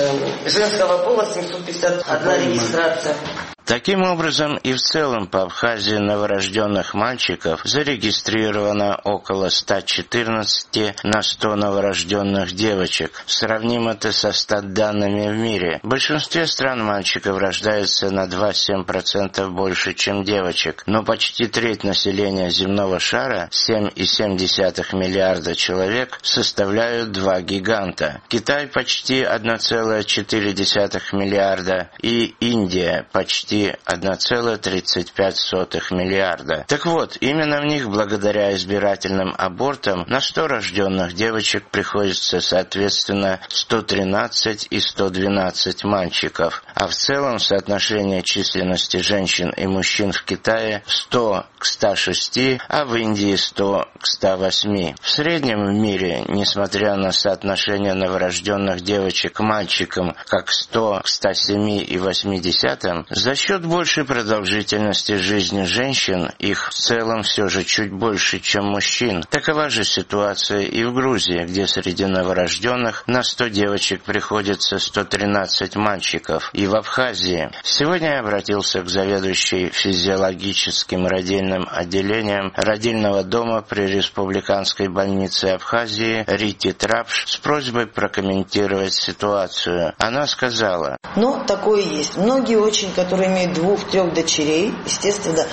женского пола семьсот пятьдесят одна регистрация. Таким образом, и в целом по Абхазии новорожденных мальчиков зарегистрировано около ста четырнадцати на сто новорожденных девочек. Сравним это со статданными в мире. В большинстве стран мальчиков рождается на два целых семь десятых процента больше, чем девочек. Но почти треть населения земного шара, семь целых семь десятых миллиарда человек, составляют два гиганта. Китай почти один целых четыре десятых миллиарда и Индия почти один целых тридцать пять сотых миллиарда. Так вот, именно в них, благодаря избирательным абортам, на сто рожденных девочек приходится соответственно сто тринадцать и сто двенадцать мальчиков. А в целом соотношение численности женщин и мужчин в Китае сто к ста шести, а в Индии сто к ста восьми. В среднем в мире, несмотря на соотношение новорожденных девочек к мальчикам как сто к ста семи и восьми десятым, за счет большей продолжительности жизни женщин их в целом все же чуть больше, чем мужчин. Такова же ситуация и в Грузии, где среди новорожденных на сто девочек приходится сто тринадцать мальчиков, и в Абхазии. Сегодня я обратился к заведующей физиологическим родильным отделением родильного дома при Республиканской больнице Абхазии Рите Трапш с просьбой прокомментировать ситуацию. Она сказала: но такое есть. Многие очень, которые имеют двух-трех дочерей, естественно,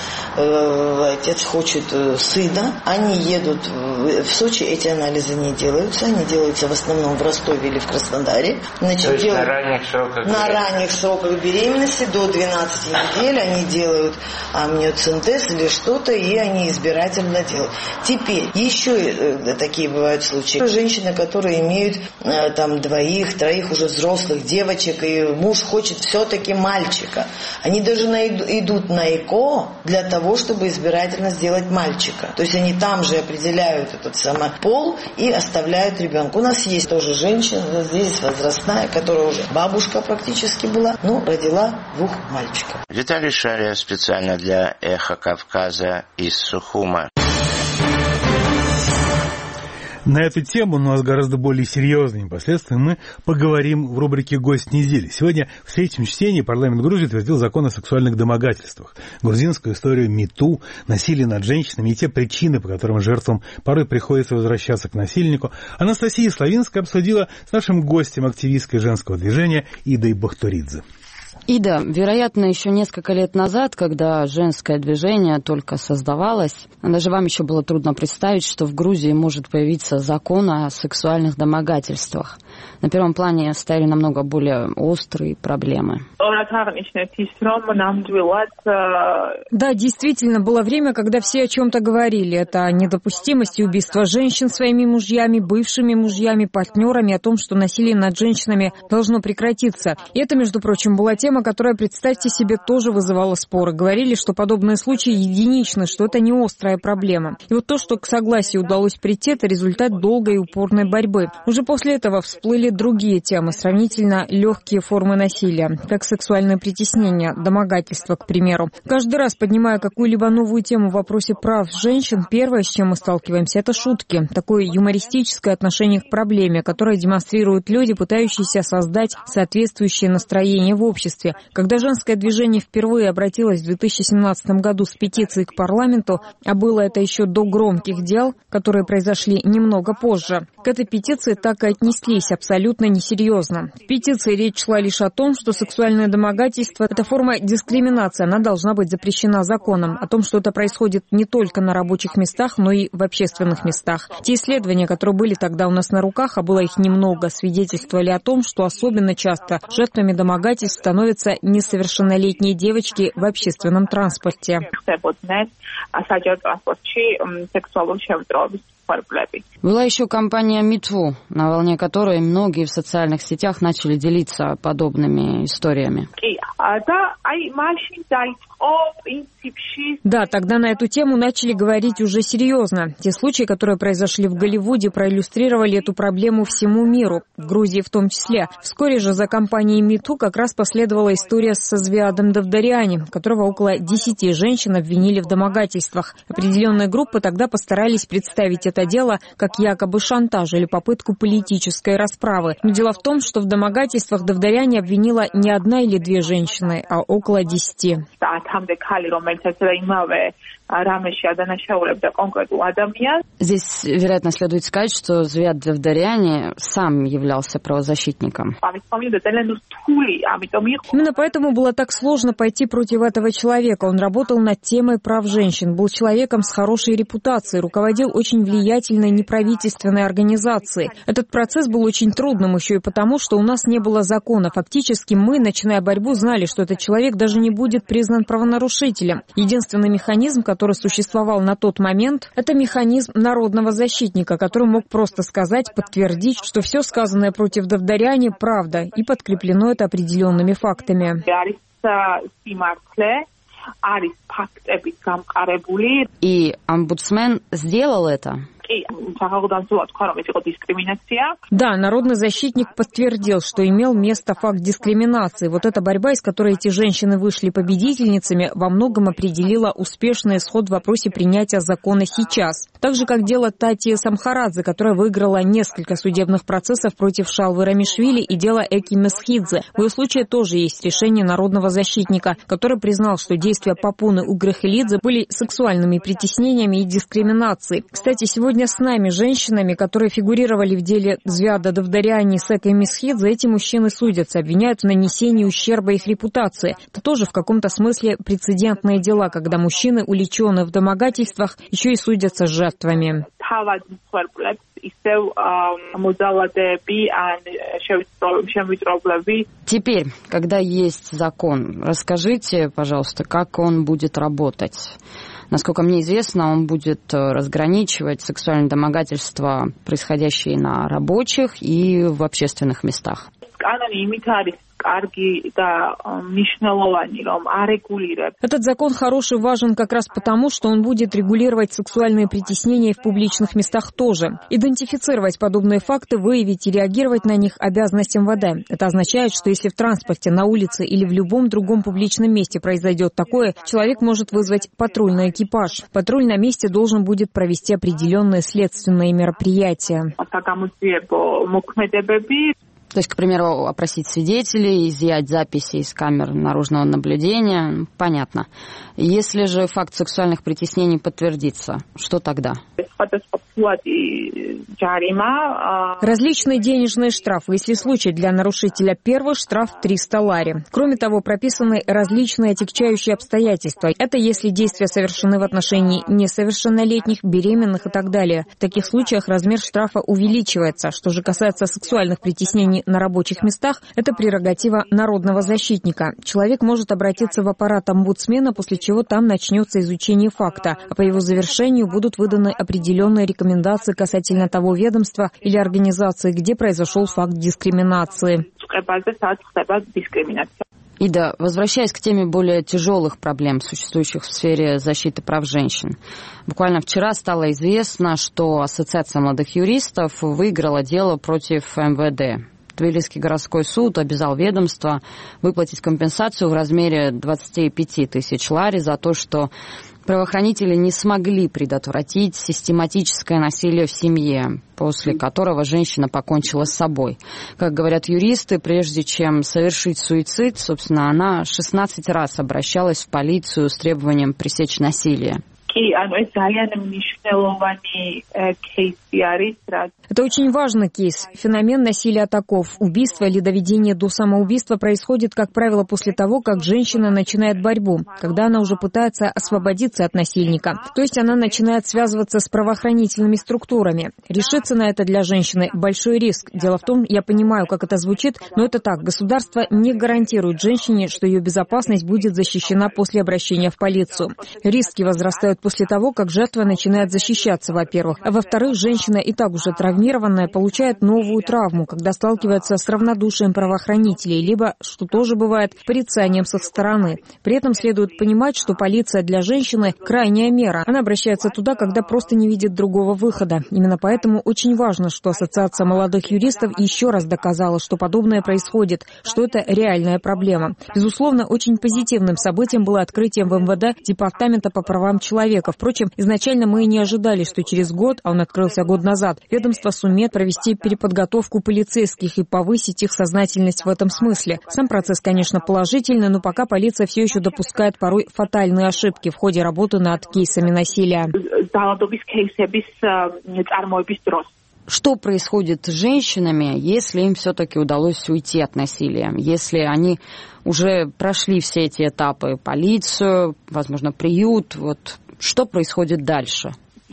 э, отец хочет э, сына, они едут в, в Сочи, эти анализы не делаются, они делаются в основном в Ростове или в Краснодаре. Значит, То есть делают, на ранних сроках на ранних сроках беременности до двенадцати недель они делают амниоцентез или что-то, и они избирательно делают. Теперь еще э, такие бывают случаи. Женщины, которые имеют э, там двоих, троих уже взрослых девочек, и муж хочет все-таки мальчика. А Они даже идут на ЭКО для того, чтобы избирательно сделать мальчика. То есть они там же определяют этот самый пол и оставляют ребенка. У нас есть тоже женщина, здесь возрастная, которая уже бабушка практически была, но родила двух мальчиков. Виталий Шария специально для «Эхо Кавказа» из Сухума. На эту тему, но с гораздо более серьезными последствиями, мы поговорим в рубрике «Гость недели». Сегодня в третьем чтении парламент Грузии утвердил закон о сексуальных домогательствах, грузинскую историю МИТУ, насилие над женщинами и те причины, по которым жертвам порой приходится возвращаться к насильнику. Анастасия Славинская обсудила с нашим гостем активисткой женского движения Идой Бахтуридзе. Ида, вероятно, еще несколько лет назад, когда женское движение только создавалось, даже вам еще было трудно представить, что в Грузии может появиться закон о сексуальных домогательствах. На первом плане стояли намного более острые проблемы. Да, действительно, было время, когда все о чем-то говорили. Это о недопустимости убийства женщин своими мужьями, бывшими мужьями, партнерами, о том, что насилие над женщинами должно прекратиться. И это, между прочим, была тема, которая, представьте себе, тоже вызывала споры. Говорили, что подобные случаи единичны, что это не острая проблема. И вот то, что к согласию удалось прийти, это результат долгой и упорной борьбы. Уже после этого всплыли другие темы, сравнительно легкие формы насилия, как сексуальное притеснение, домогательство, к примеру. Каждый раз, поднимая какую-либо новую тему в вопросе прав женщин, первое, с чем мы сталкиваемся, это шутки. Такое юмористическое отношение к проблеме, которое демонстрируют люди, пытающиеся создать соответствующее настроение в обществе. Когда женское движение впервые обратилось в две тысячи семнадцатом году с петицией к парламенту, а было это еще до громких дел, которые произошли немного позже, к этой петиции так и отнеслись абсолютно несерьезно. В петиции речь шла лишь о том, что сексуальное домогательство – это форма дискриминации, она должна быть запрещена законом, о том, что это происходит не только на рабочих местах, но и в общественных местах. Те исследования, которые были тогда у нас на руках, а было их немного, свидетельствовали о том, что особенно часто жертвами домогательств становятся несовершеннолетние девочки в общественном транспорте. Была еще кампания МИТУ, на волне которой многие в социальных сетях начали делиться подобными историями. Да, тогда на эту тему начали говорить уже серьезно. Те случаи, которые произошли в Голливуде, проиллюстрировали эту проблему всему миру, в Грузии в том числе. Вскоре же за кампанией МИТУ как раз последовала история со Звиадом Давдаряни, которого около десяти женщин обвинили в домогательствах. Определенные группы тогда постарались представить это дело как якобы шантаж или попытку политической расправы. Но дело в том, что в домогательствах Давдаряни обвинила не одна или две женщины, а около десяти. Здесь, вероятно, следует сказать, что Звиад Давдаряни сам являлся правозащитником. Именно поэтому было так сложно пойти против этого человека. Он работал над темой прав женщин, был человеком с хорошей репутацией, руководил очень влиятельной неправительственной организацией. Этот процесс был очень трудным еще и потому, что у нас не было закона. Фактически мы, начиная борьбу, знали, что этот человек даже не будет признан правонарушителем. Единственный механизм, который существовал на тот момент, это механизм народного защитника, который мог просто сказать, подтвердить, что все сказанное против Давдаряни – правда, и подкреплено это определенными фактами. И омбудсмен сделал это. Да, народный защитник подтвердил, что имел место факт дискриминации. Вот эта борьба, из которой эти женщины вышли победительницами, во многом определила успешный исход в вопросе принятия закона сейчас. Так же, как дело Тати Самхарадзе, которая выиграла несколько судебных процессов против Шалвы Рамишвили, и дело Эки Месхидзе. В ее случае тоже есть решение народного защитника, который признал, что действия Папуны Угрехелидзе были сексуальными притеснениями и дискриминацией. Кстати, сегодня с нами, женщинами, которые фигурировали в деле Звиада Давдаряни с Экой Месхидзе, эти мужчины судятся, обвиняют в нанесении ущерба их репутации. Это тоже в каком-то смысле прецедентные дела, когда мужчины, уличенные в домогательствах, еще и судятся с жертвами. Теперь, когда есть закон, расскажите, пожалуйста, как он будет работать. Насколько мне известно, он будет разграничивать сексуальные домогательства, происходящие на рабочих и в общественных местах. Этот закон хороший и важен как раз потому, что он будет регулировать сексуальные притеснения в публичных местах тоже. Идентифицировать подобные факты, выявить и реагировать на них — обязанность эм вэ дэ. Это означает, что если в транспорте, на улице или в любом другом публичном месте произойдет такое, человек может вызвать патрульный экипаж. Патруль на месте должен будет провести определенные следственные мероприятия. То есть, к примеру, опросить свидетелей, изъять записи из камер наружного наблюдения. Понятно. Если же факт сексуальных притеснений подтвердится, что тогда? Различные денежные штрафы. Если случай для нарушителя первый, штраф триста лари. Кроме того, прописаны различные отягчающие обстоятельства. Это если действия совершены в отношении несовершеннолетних, беременных и так далее. В таких случаях размер штрафа увеличивается. Что же касается сексуальных притеснений на рабочих местах, это прерогатива народного защитника. Человек может обратиться в аппарат омбудсмена, после чего там начнется изучение факта, а по его завершению будут выданы определенные рекомендации касательно того ведомства или организации, где произошел факт дискриминации. Ида, возвращаясь к теме более тяжелых проблем, существующих в сфере защиты прав женщин. Буквально вчера стало известно, что Ассоциация молодых юристов выиграла дело против эм вэ дэ. Тбилисский городской суд обязал ведомство выплатить компенсацию в размере двадцать пять тысяч лари за то, что правоохранители не смогли предотвратить систематическое насилие в семье, после которого женщина покончила с собой. Как говорят юристы, прежде чем совершить суицид, собственно, она шестнадцать раз обращалась в полицию с требованием пресечь насилие. Это очень важный кейс. Феномен насилия оков. Убийство или доведение до самоубийства происходит, как правило, после того, как женщина начинает борьбу, когда она уже пытается освободиться от насильника. То есть она начинает связываться с правоохранительными структурами. Решиться на это для женщины – большой риск. Дело в том, я понимаю, как это звучит, но это так. Государство не гарантирует женщине, что ее безопасность будет защищена после обращения в полицию. Риски возрастают после того, как жертва начинает защищаться, во-первых. А во-вторых, женщина и так уже травмированная получает новую травму, когда сталкивается с равнодушием правоохранителей, либо, что тоже бывает, порицанием с их стороны. При этом следует понимать, что полиция для женщины – крайняя мера. Она обращается туда, когда просто не видит другого выхода. Именно поэтому очень важно, что Ассоциация молодых юристов еще раз доказала, что подобное происходит, что это реальная проблема. Безусловно, очень позитивным событием было открытие в эм вэ дэ Департамента по правам человека. Впрочем, изначально мы и не ожидали, что через год, а он открылся год назад, ведомство сумеет провести переподготовку полицейских и повысить их сознательность в этом смысле. Сам процесс, конечно, положительный, но пока полиция все еще допускает порой фатальные ошибки в ходе работы над кейсами насилия. Что происходит с женщинами, если им все-таки удалось уйти от насилия? Если они уже прошли все эти этапы, полицию, возможно, приют, вот что происходит дальше?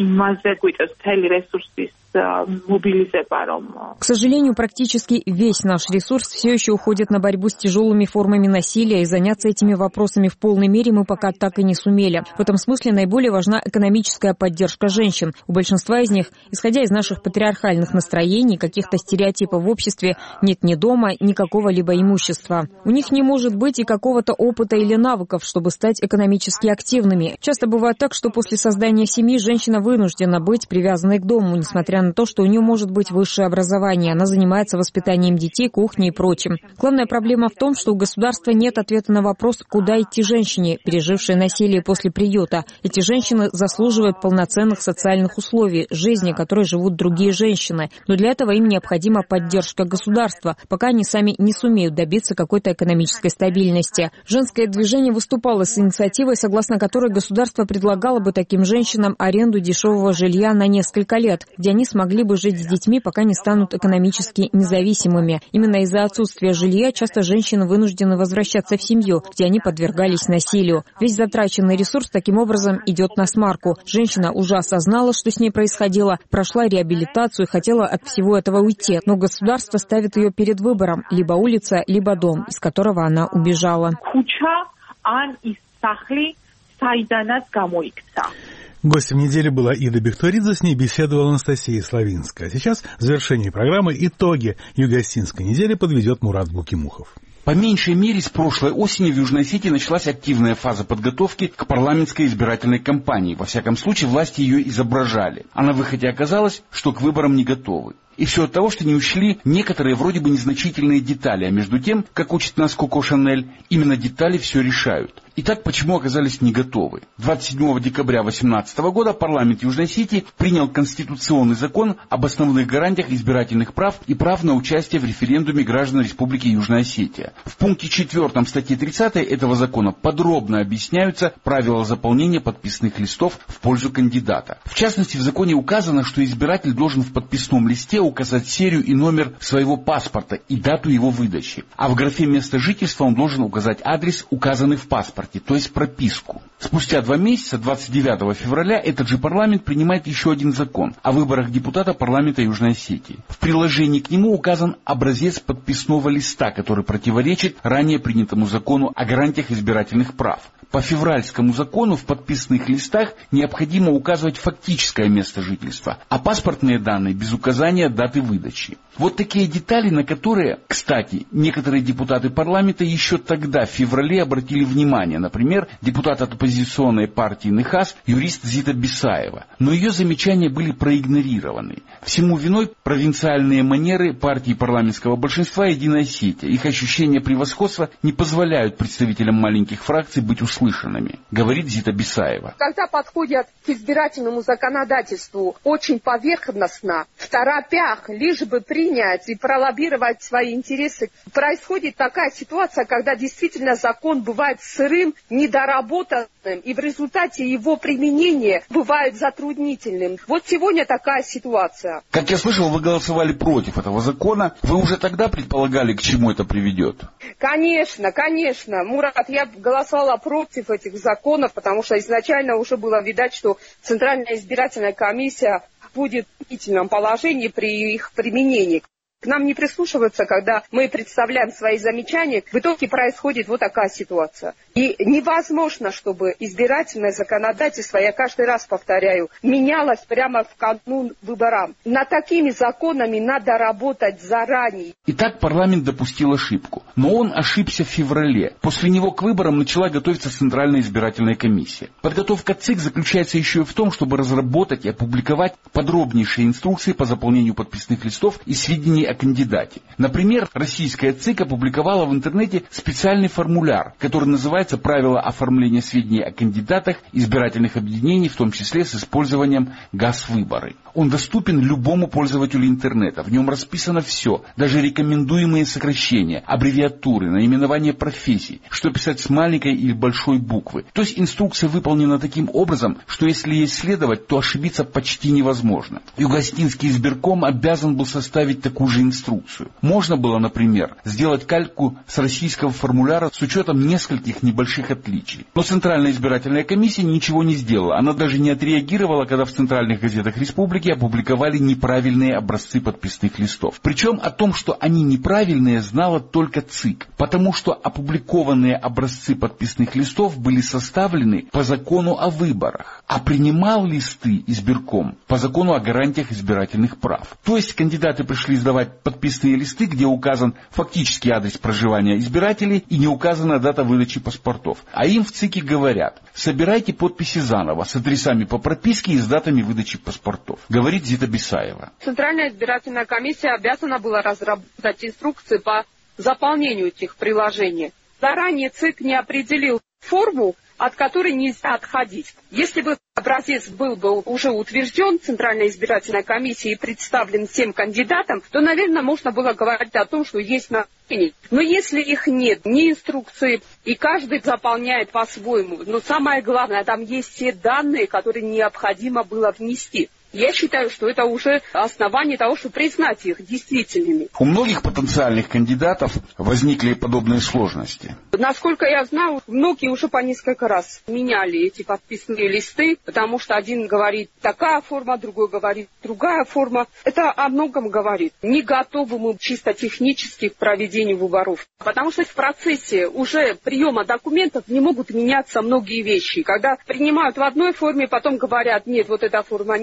К сожалению, практически весь наш ресурс все еще уходит на борьбу с тяжелыми формами насилия, и заняться этими вопросами в полной мере мы пока так и не сумели. В этом смысле наиболее важна экономическая поддержка женщин. У большинства из них, исходя из наших патриархальных настроений, каких-то стереотипов в обществе, нет ни дома, ни какого-либо имущества. У них не может быть и какого-то опыта или навыков, чтобы стать экономически активными. Часто бывает так, что после создания семьи женщина вынуждена быть привязанной к дому, несмотря на на то, что у нее может быть высшее образование. Она занимается воспитанием детей, кухней и прочим. Главная проблема в том, что у государства нет ответа на вопрос, куда идти женщине, пережившей насилие после приюта. Эти женщины заслуживают полноценных социальных условий, жизни, которой живут другие женщины. Но для этого им необходима поддержка государства, пока они сами не сумеют добиться какой-то экономической стабильности. Женское движение выступало с инициативой, согласно которой государство предлагало бы таким женщинам аренду дешевого жилья на несколько лет, где они смогли бы жить с детьми, пока не станут экономически независимыми. Именно из-за отсутствия жилья часто женщины вынуждены возвращаться в семью, где они подвергались насилию. Весь затраченный ресурс таким образом идет на смарку. Женщина уже осознала, что с ней происходило, прошла реабилитацию и хотела от всего этого уйти. Но государство ставит ее перед выбором – либо улица, либо дом, из которого она убежала. Гостем недели была Ида Бехторидзе, с ней беседовала Анастасия Славинская. А сейчас в завершении программы итоги Юго-Осетинской недели подведет Мурат Букимухов. По меньшей мере, с прошлой осени в Южной Осетии началась активная фаза подготовки к парламентской избирательной кампании. Во всяком случае, власти ее изображали. А на выходе оказалось, что к выборам не готовы. И все от того, что не учли некоторые вроде бы незначительные детали, а между тем, как учит нас Коко Шанель, именно детали все решают. Итак, почему оказались не готовы? двадцать седьмого декабря две тысячи восемнадцатого года парламент Южной Осетии принял конституционный закон об основных гарантиях избирательных прав и прав на участие в референдуме граждан Республики Южная Осетия. В пункте четвертом статьи тридцатой этого закона подробно объясняются правила заполнения подписных листов в пользу кандидата. В частности, в законе указано, что избиратель должен в подписном листе указать серию и номер своего паспорта и дату его выдачи. А в графе места жительства он должен указать адрес, указанный в паспорте, то есть прописку. Спустя два месяца, двадцать девятого февраля, этот же парламент принимает еще один закон о выборах депутата парламента Южной Осетии. В приложении к нему указан образец подписного листа, который противоречит ранее принятому закону о гарантиях избирательных прав. По февральскому закону в подписных листах необходимо указывать фактическое место жительства, а паспортные данные без указания даты выдачи. Вот такие детали, на которые, кстати, некоторые депутаты парламента еще тогда, в феврале, обратили внимание. Например, депутат от оппозиционной партии НХАС, юрист Зита Бисаева. Но ее замечания были проигнорированы. Всему виной провинциальные манеры партии парламентского большинства «Единая Осетия». Их ощущение превосходства не позволяют представителям маленьких фракций быть услышанными, говорит Зита Бисаева. Когда подходят к избирательному законодательству очень поверхностно, в торопях, лишь бы принять и пролоббировать свои интересы, происходит такая ситуация, когда действительно закон бывает сырым, недоработанным, и в результате его применения бывает затруднительным. Вот сегодня такая ситуация. Как я слышал, вы голосовали против этого закона. Вы уже тогда предполагали, к чему это приведет? Конечно, конечно. Мурат, я голосовала против этих законов, потому что изначально уже было видать, что Центральная избирательная комиссия будет в длительном положении при их применении. К нам не прислушиваются, когда мы представляем свои замечания. В итоге происходит вот такая ситуация. И невозможно, чтобы избирательное законодательство, я каждый раз повторяю, менялось прямо в канун выборам. Над такими законами надо работать заранее. Итак, парламент допустил ошибку. Но он ошибся в феврале. После него к выборам начала готовиться Центральная избирательная комиссия. Подготовка ЦИК заключается еще и в том, чтобы разработать и опубликовать подробнейшие инструкции по заполнению подписных листов и сведений о кандидате. Например, российская ЦИК опубликовала в интернете специальный формуляр, который называется «Правила оформления сведений о кандидатах избирательных объединений, в том числе с использованием ГАЗ-выборы». Он доступен любому пользователю интернета. В нем расписано все, даже рекомендуемые сокращения, аббревиатуры, наименование профессий, что писать с маленькой или большой буквы. То есть инструкция выполнена таким образом, что если ей следовать, то ошибиться почти невозможно. Югостинский избирком обязан был составить такую же инструкцию. Можно было, например, сделать кальку с российского формуляра с учетом нескольких небольших отличий. Но Центральная избирательная комиссия ничего не сделала. Она даже не отреагировала, когда в центральных газетах республики опубликовали неправильные образцы подписных листов. Причем о том, что они неправильные, знала только ЦИК, потому что опубликованные образцы подписных листов были составлены по закону о выборах, а принимал листы избирком по закону о гарантиях избирательных прав. То есть кандидаты пришли сдавать подписные листы, где указан фактический адрес проживания избирателей и не указана дата выдачи паспортов. А им в ЦИКе говорят: собирайте подписи заново с адресами по прописке и с датами выдачи паспортов, говорит Зита Бисаева. Центральная избирательная комиссия обязана была разработать инструкции по заполнению этих приложений. Заранее ЦИК не определил форму, от которой нельзя отходить. Если бы образец был бы уже утвержден Центральной избирательной комиссией и представлен всем кандидатам, то, наверное, можно было говорить о том, что есть нарушения. Но если их нет, ни инструкции, и каждый заполняет по-своему, но самое главное, там есть все данные, которые необходимо было внести. Я считаю, что это уже основание того, чтобы признать их действительными. У многих потенциальных кандидатов возникли подобные сложности. Насколько я знаю, многие уже по несколько раз меняли эти подписные листы, потому что один говорит такая форма, другой говорит другая форма. Это о многом говорит. Не готовы мы чисто технически к проведению выборов. Потому что в процессе уже приема документов не могут меняться многие вещи. Когда принимают в одной форме, потом говорят: нет, вот эта форма неправильная,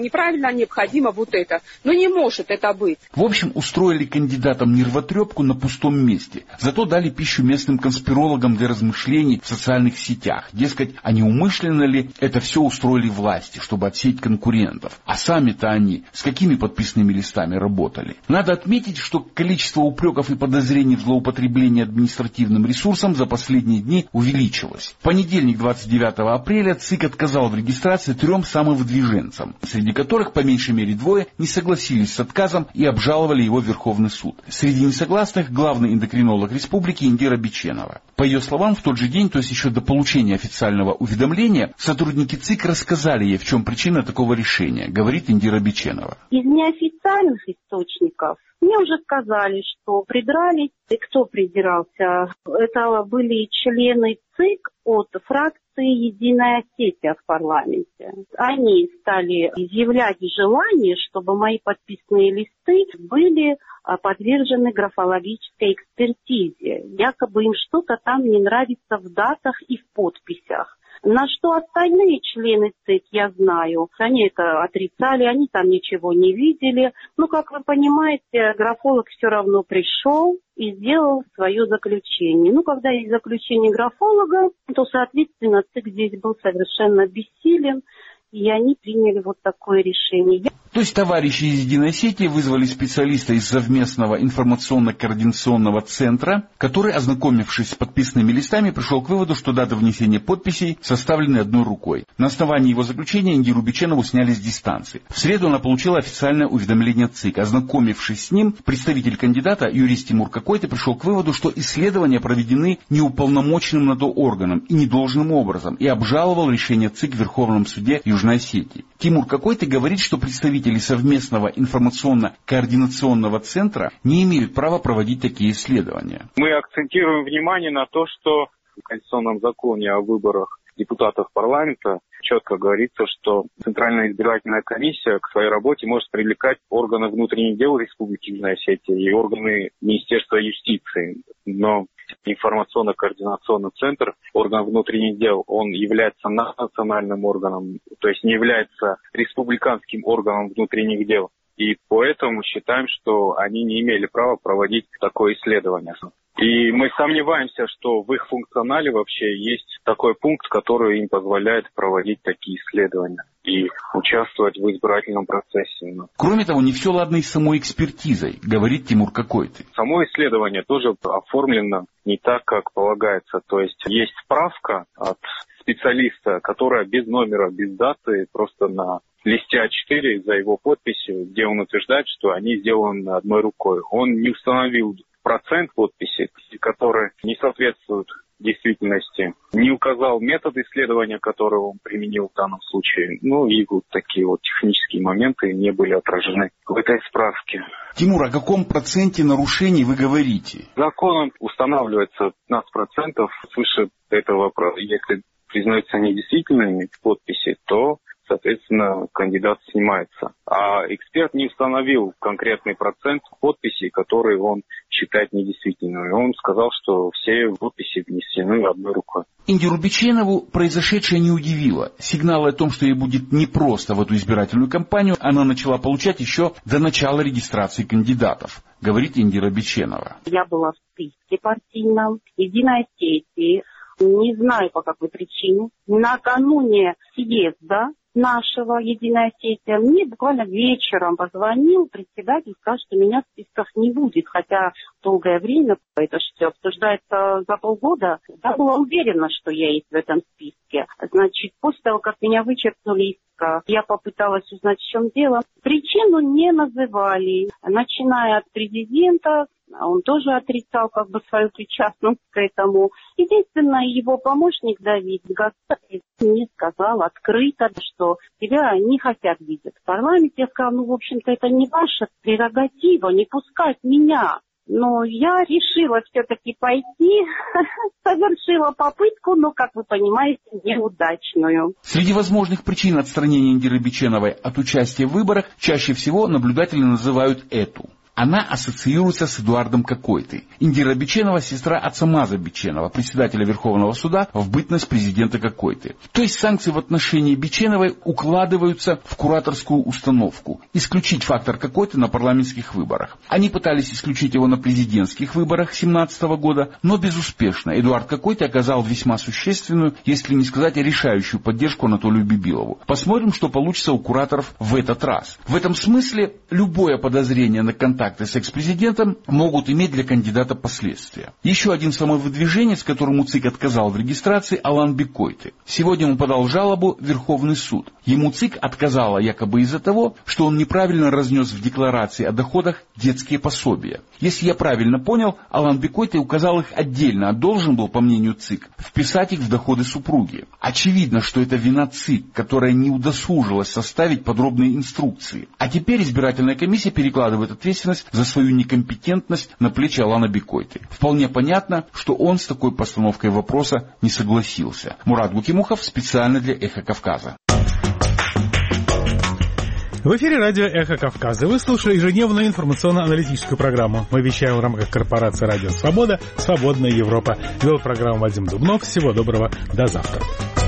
обязательно необходимо вот это. Но не может это быть. В общем, устроили кандидатам нервотрепку на пустом месте. Зато дали пищу местным конспирологам для размышлений в социальных сетях. Дескать, а не умышленно ли это все устроили власти, чтобы отсеять конкурентов? А сами-то они с какими подписными листами работали? Надо отметить, что количество упреков и подозрений в злоупотреблении административным ресурсом за последние дни увеличилось. В понедельник, двадцать девятого апреля, ЦИК отказал в регистрации трем самовыдвиженцам, среди которых по меньшей мере двое не согласились с отказом и обжаловали его в Верховный суд. Среди несогласных главный эндокринолог республики Индира Биченова. По ее словам, в тот же день, то есть еще до получения официального уведомления, сотрудники ЦИК рассказали ей, в чем причина такого решения, говорит Индира Биченова. Из неофициальных источников мне уже сказали, что придрались. И кто придирался? Это были члены ЦИК от фракции «Единая Осетия» в парламенте. Они стали изъявлять желание, чтобы мои подписные листы были подвержены графологической экспертизе. Якобы им что-то там не нравится в датах и в подписях. На что остальные члены ЦИК, я знаю, они это отрицали, они там ничего не видели. Ну, как вы понимаете, графолог все равно пришел и сделал свое заключение. Ну, когда есть заключение графолога, то, соответственно, ЦИК здесь был совершенно бессилен, и они приняли вот такое решение. То есть товарищи из Единой Осетии вызвали специалиста из совместного информационно-координационного центра, который, ознакомившись с подписанными листами, пришел к выводу, что дата внесения подписей составлены одной рукой. На основании его заключения Индиру Биченову сняли с дистанции. В среду она получила официальное уведомление ЦИК. Ознакомившись с ним, представитель кандидата, юрист Тимур Какой-то, пришел к выводу, что исследования проведены неуполномоченным на то органом и недолжным образом, и обжаловал решение ЦИК в Верховном суде Южной Осетии. Тимур Какой-то говорит, что представители совместного информационно-координационного центра не имеют права проводить такие исследования. Мы акцентируем внимание на то, что в Конституционном законе о выборах депутатов парламента четко говорится, что Центральная избирательная комиссия к своей работе может привлекать органы внутренних дел Республики Южная Осетия и органы Министерства юстиции. Но информационно-координационный центр, орган внутренних дел, он является национальным органом, то есть не является республиканским органом внутренних дел. И поэтому считаем, что они не имели права проводить такое исследование. И мы сомневаемся, что в их функционале вообще есть такой пункт, который им позволяет проводить такие исследования и участвовать в избирательном процессе. Кроме того, не все ладно и с самой экспертизой, говорит Тимур Какой-то. Само исследование тоже оформлено не так, как полагается. То есть есть справка от специалиста, которая без номера, без даты, просто на листе А четыре за его подписью, где он утверждает, что они сделаны одной рукой. Он не установил процент подписи, которые не соответствуют действительности, не указал метод исследования, который он применил в данном случае. Ну и вот такие вот технические моменты не были отражены в этой справке. Тимур, о каком проценте нарушений вы говорите? Законом устанавливается пятнадцать процентов свыше этого, если признаются недействительными подписи, то соответственно, кандидат снимается. А эксперт не установил конкретный процент подписей, которые он считает недействительными. Он сказал, что все подписи внесены одной рукой. Индиру Биченову произошедшее не удивило. Сигналы о том, что ей будет непросто в эту избирательную кампанию, она начала получать еще до начала регистрации кандидатов, говорит Индира Биченова. Я была в списке партийном Единой Осетии. Не знаю по какой причине. Накануне съезда нашего Единой Осетии мне буквально вечером позвонил председатель, сказал, что меня в списках не будет, хотя долгое время это все обсуждается за полгода. Я была уверена, что я есть в этом списке. Значит, после того, как меня вычеркнули из списка, я попыталась узнать, в чем дело. Причину не называли, начиная от президента. Он тоже отрицал как бы свою причастность к этому. Единственное, его помощник Давид Гасаев мне сказал открыто, что тебя не хотят видеть в парламенте. Я сказала, ну, в общем-то, это не ваша прерогатива, не пускать меня. Но я решила все-таки пойти, совершила попытку, но, как вы понимаете, неудачную. Среди возможных причин отстранения Индиры Биченовой от участия в выборах чаще всего наблюдатели называют эту. Она ассоциируется с Эдуардом Кокойтой. Индира Биченова – сестра Ацамаза Биченова, председателя Верховного суда в бытность президента Кокойты. То есть санкции в отношении Биченовой укладываются в кураторскую установку – исключить фактор Кокойты на парламентских выборах. Они пытались исключить его на президентских выборах две тысячи семнадцатого года, но безуспешно. Эдуард Кокойта оказал весьма существенную, если не сказать решающую поддержку Анатолию Бибилову. Посмотрим, что получится у кураторов в этот раз. В этом смысле любое подозрение на контакты с экс-президентом могут иметь для кандидата последствия. Еще один самовыдвиженец, которому ЦИК отказал в регистрации, Алан Бекойты. Сегодня он подал жалобу в Верховный суд. Ему ЦИК отказала якобы из-за того, что он неправильно разнес в декларации о доходах детские пособия. Если я правильно понял, Алан Бекойты указал их отдельно, а должен был, по мнению ЦИК, вписать их в доходы супруги. Очевидно, что это вина ЦИК, которая не удосужилась составить подробные инструкции. А теперь избирательная комиссия перекладывает ответственность за свою некомпетентность на плечи Алана Бекойты. Вполне понятно, что он с такой постановкой вопроса не согласился. Мурат Гукимухов специально для «Эхо Кавказа». В эфире радио «Эхо Кавказа». Вы слушали ежедневную информационно-аналитическую программу. Мы вещаем в рамках корпорации «Радио Свобода», «Свободная Европа». Вел программу Вадим Дубнов. Всего доброго. До завтра.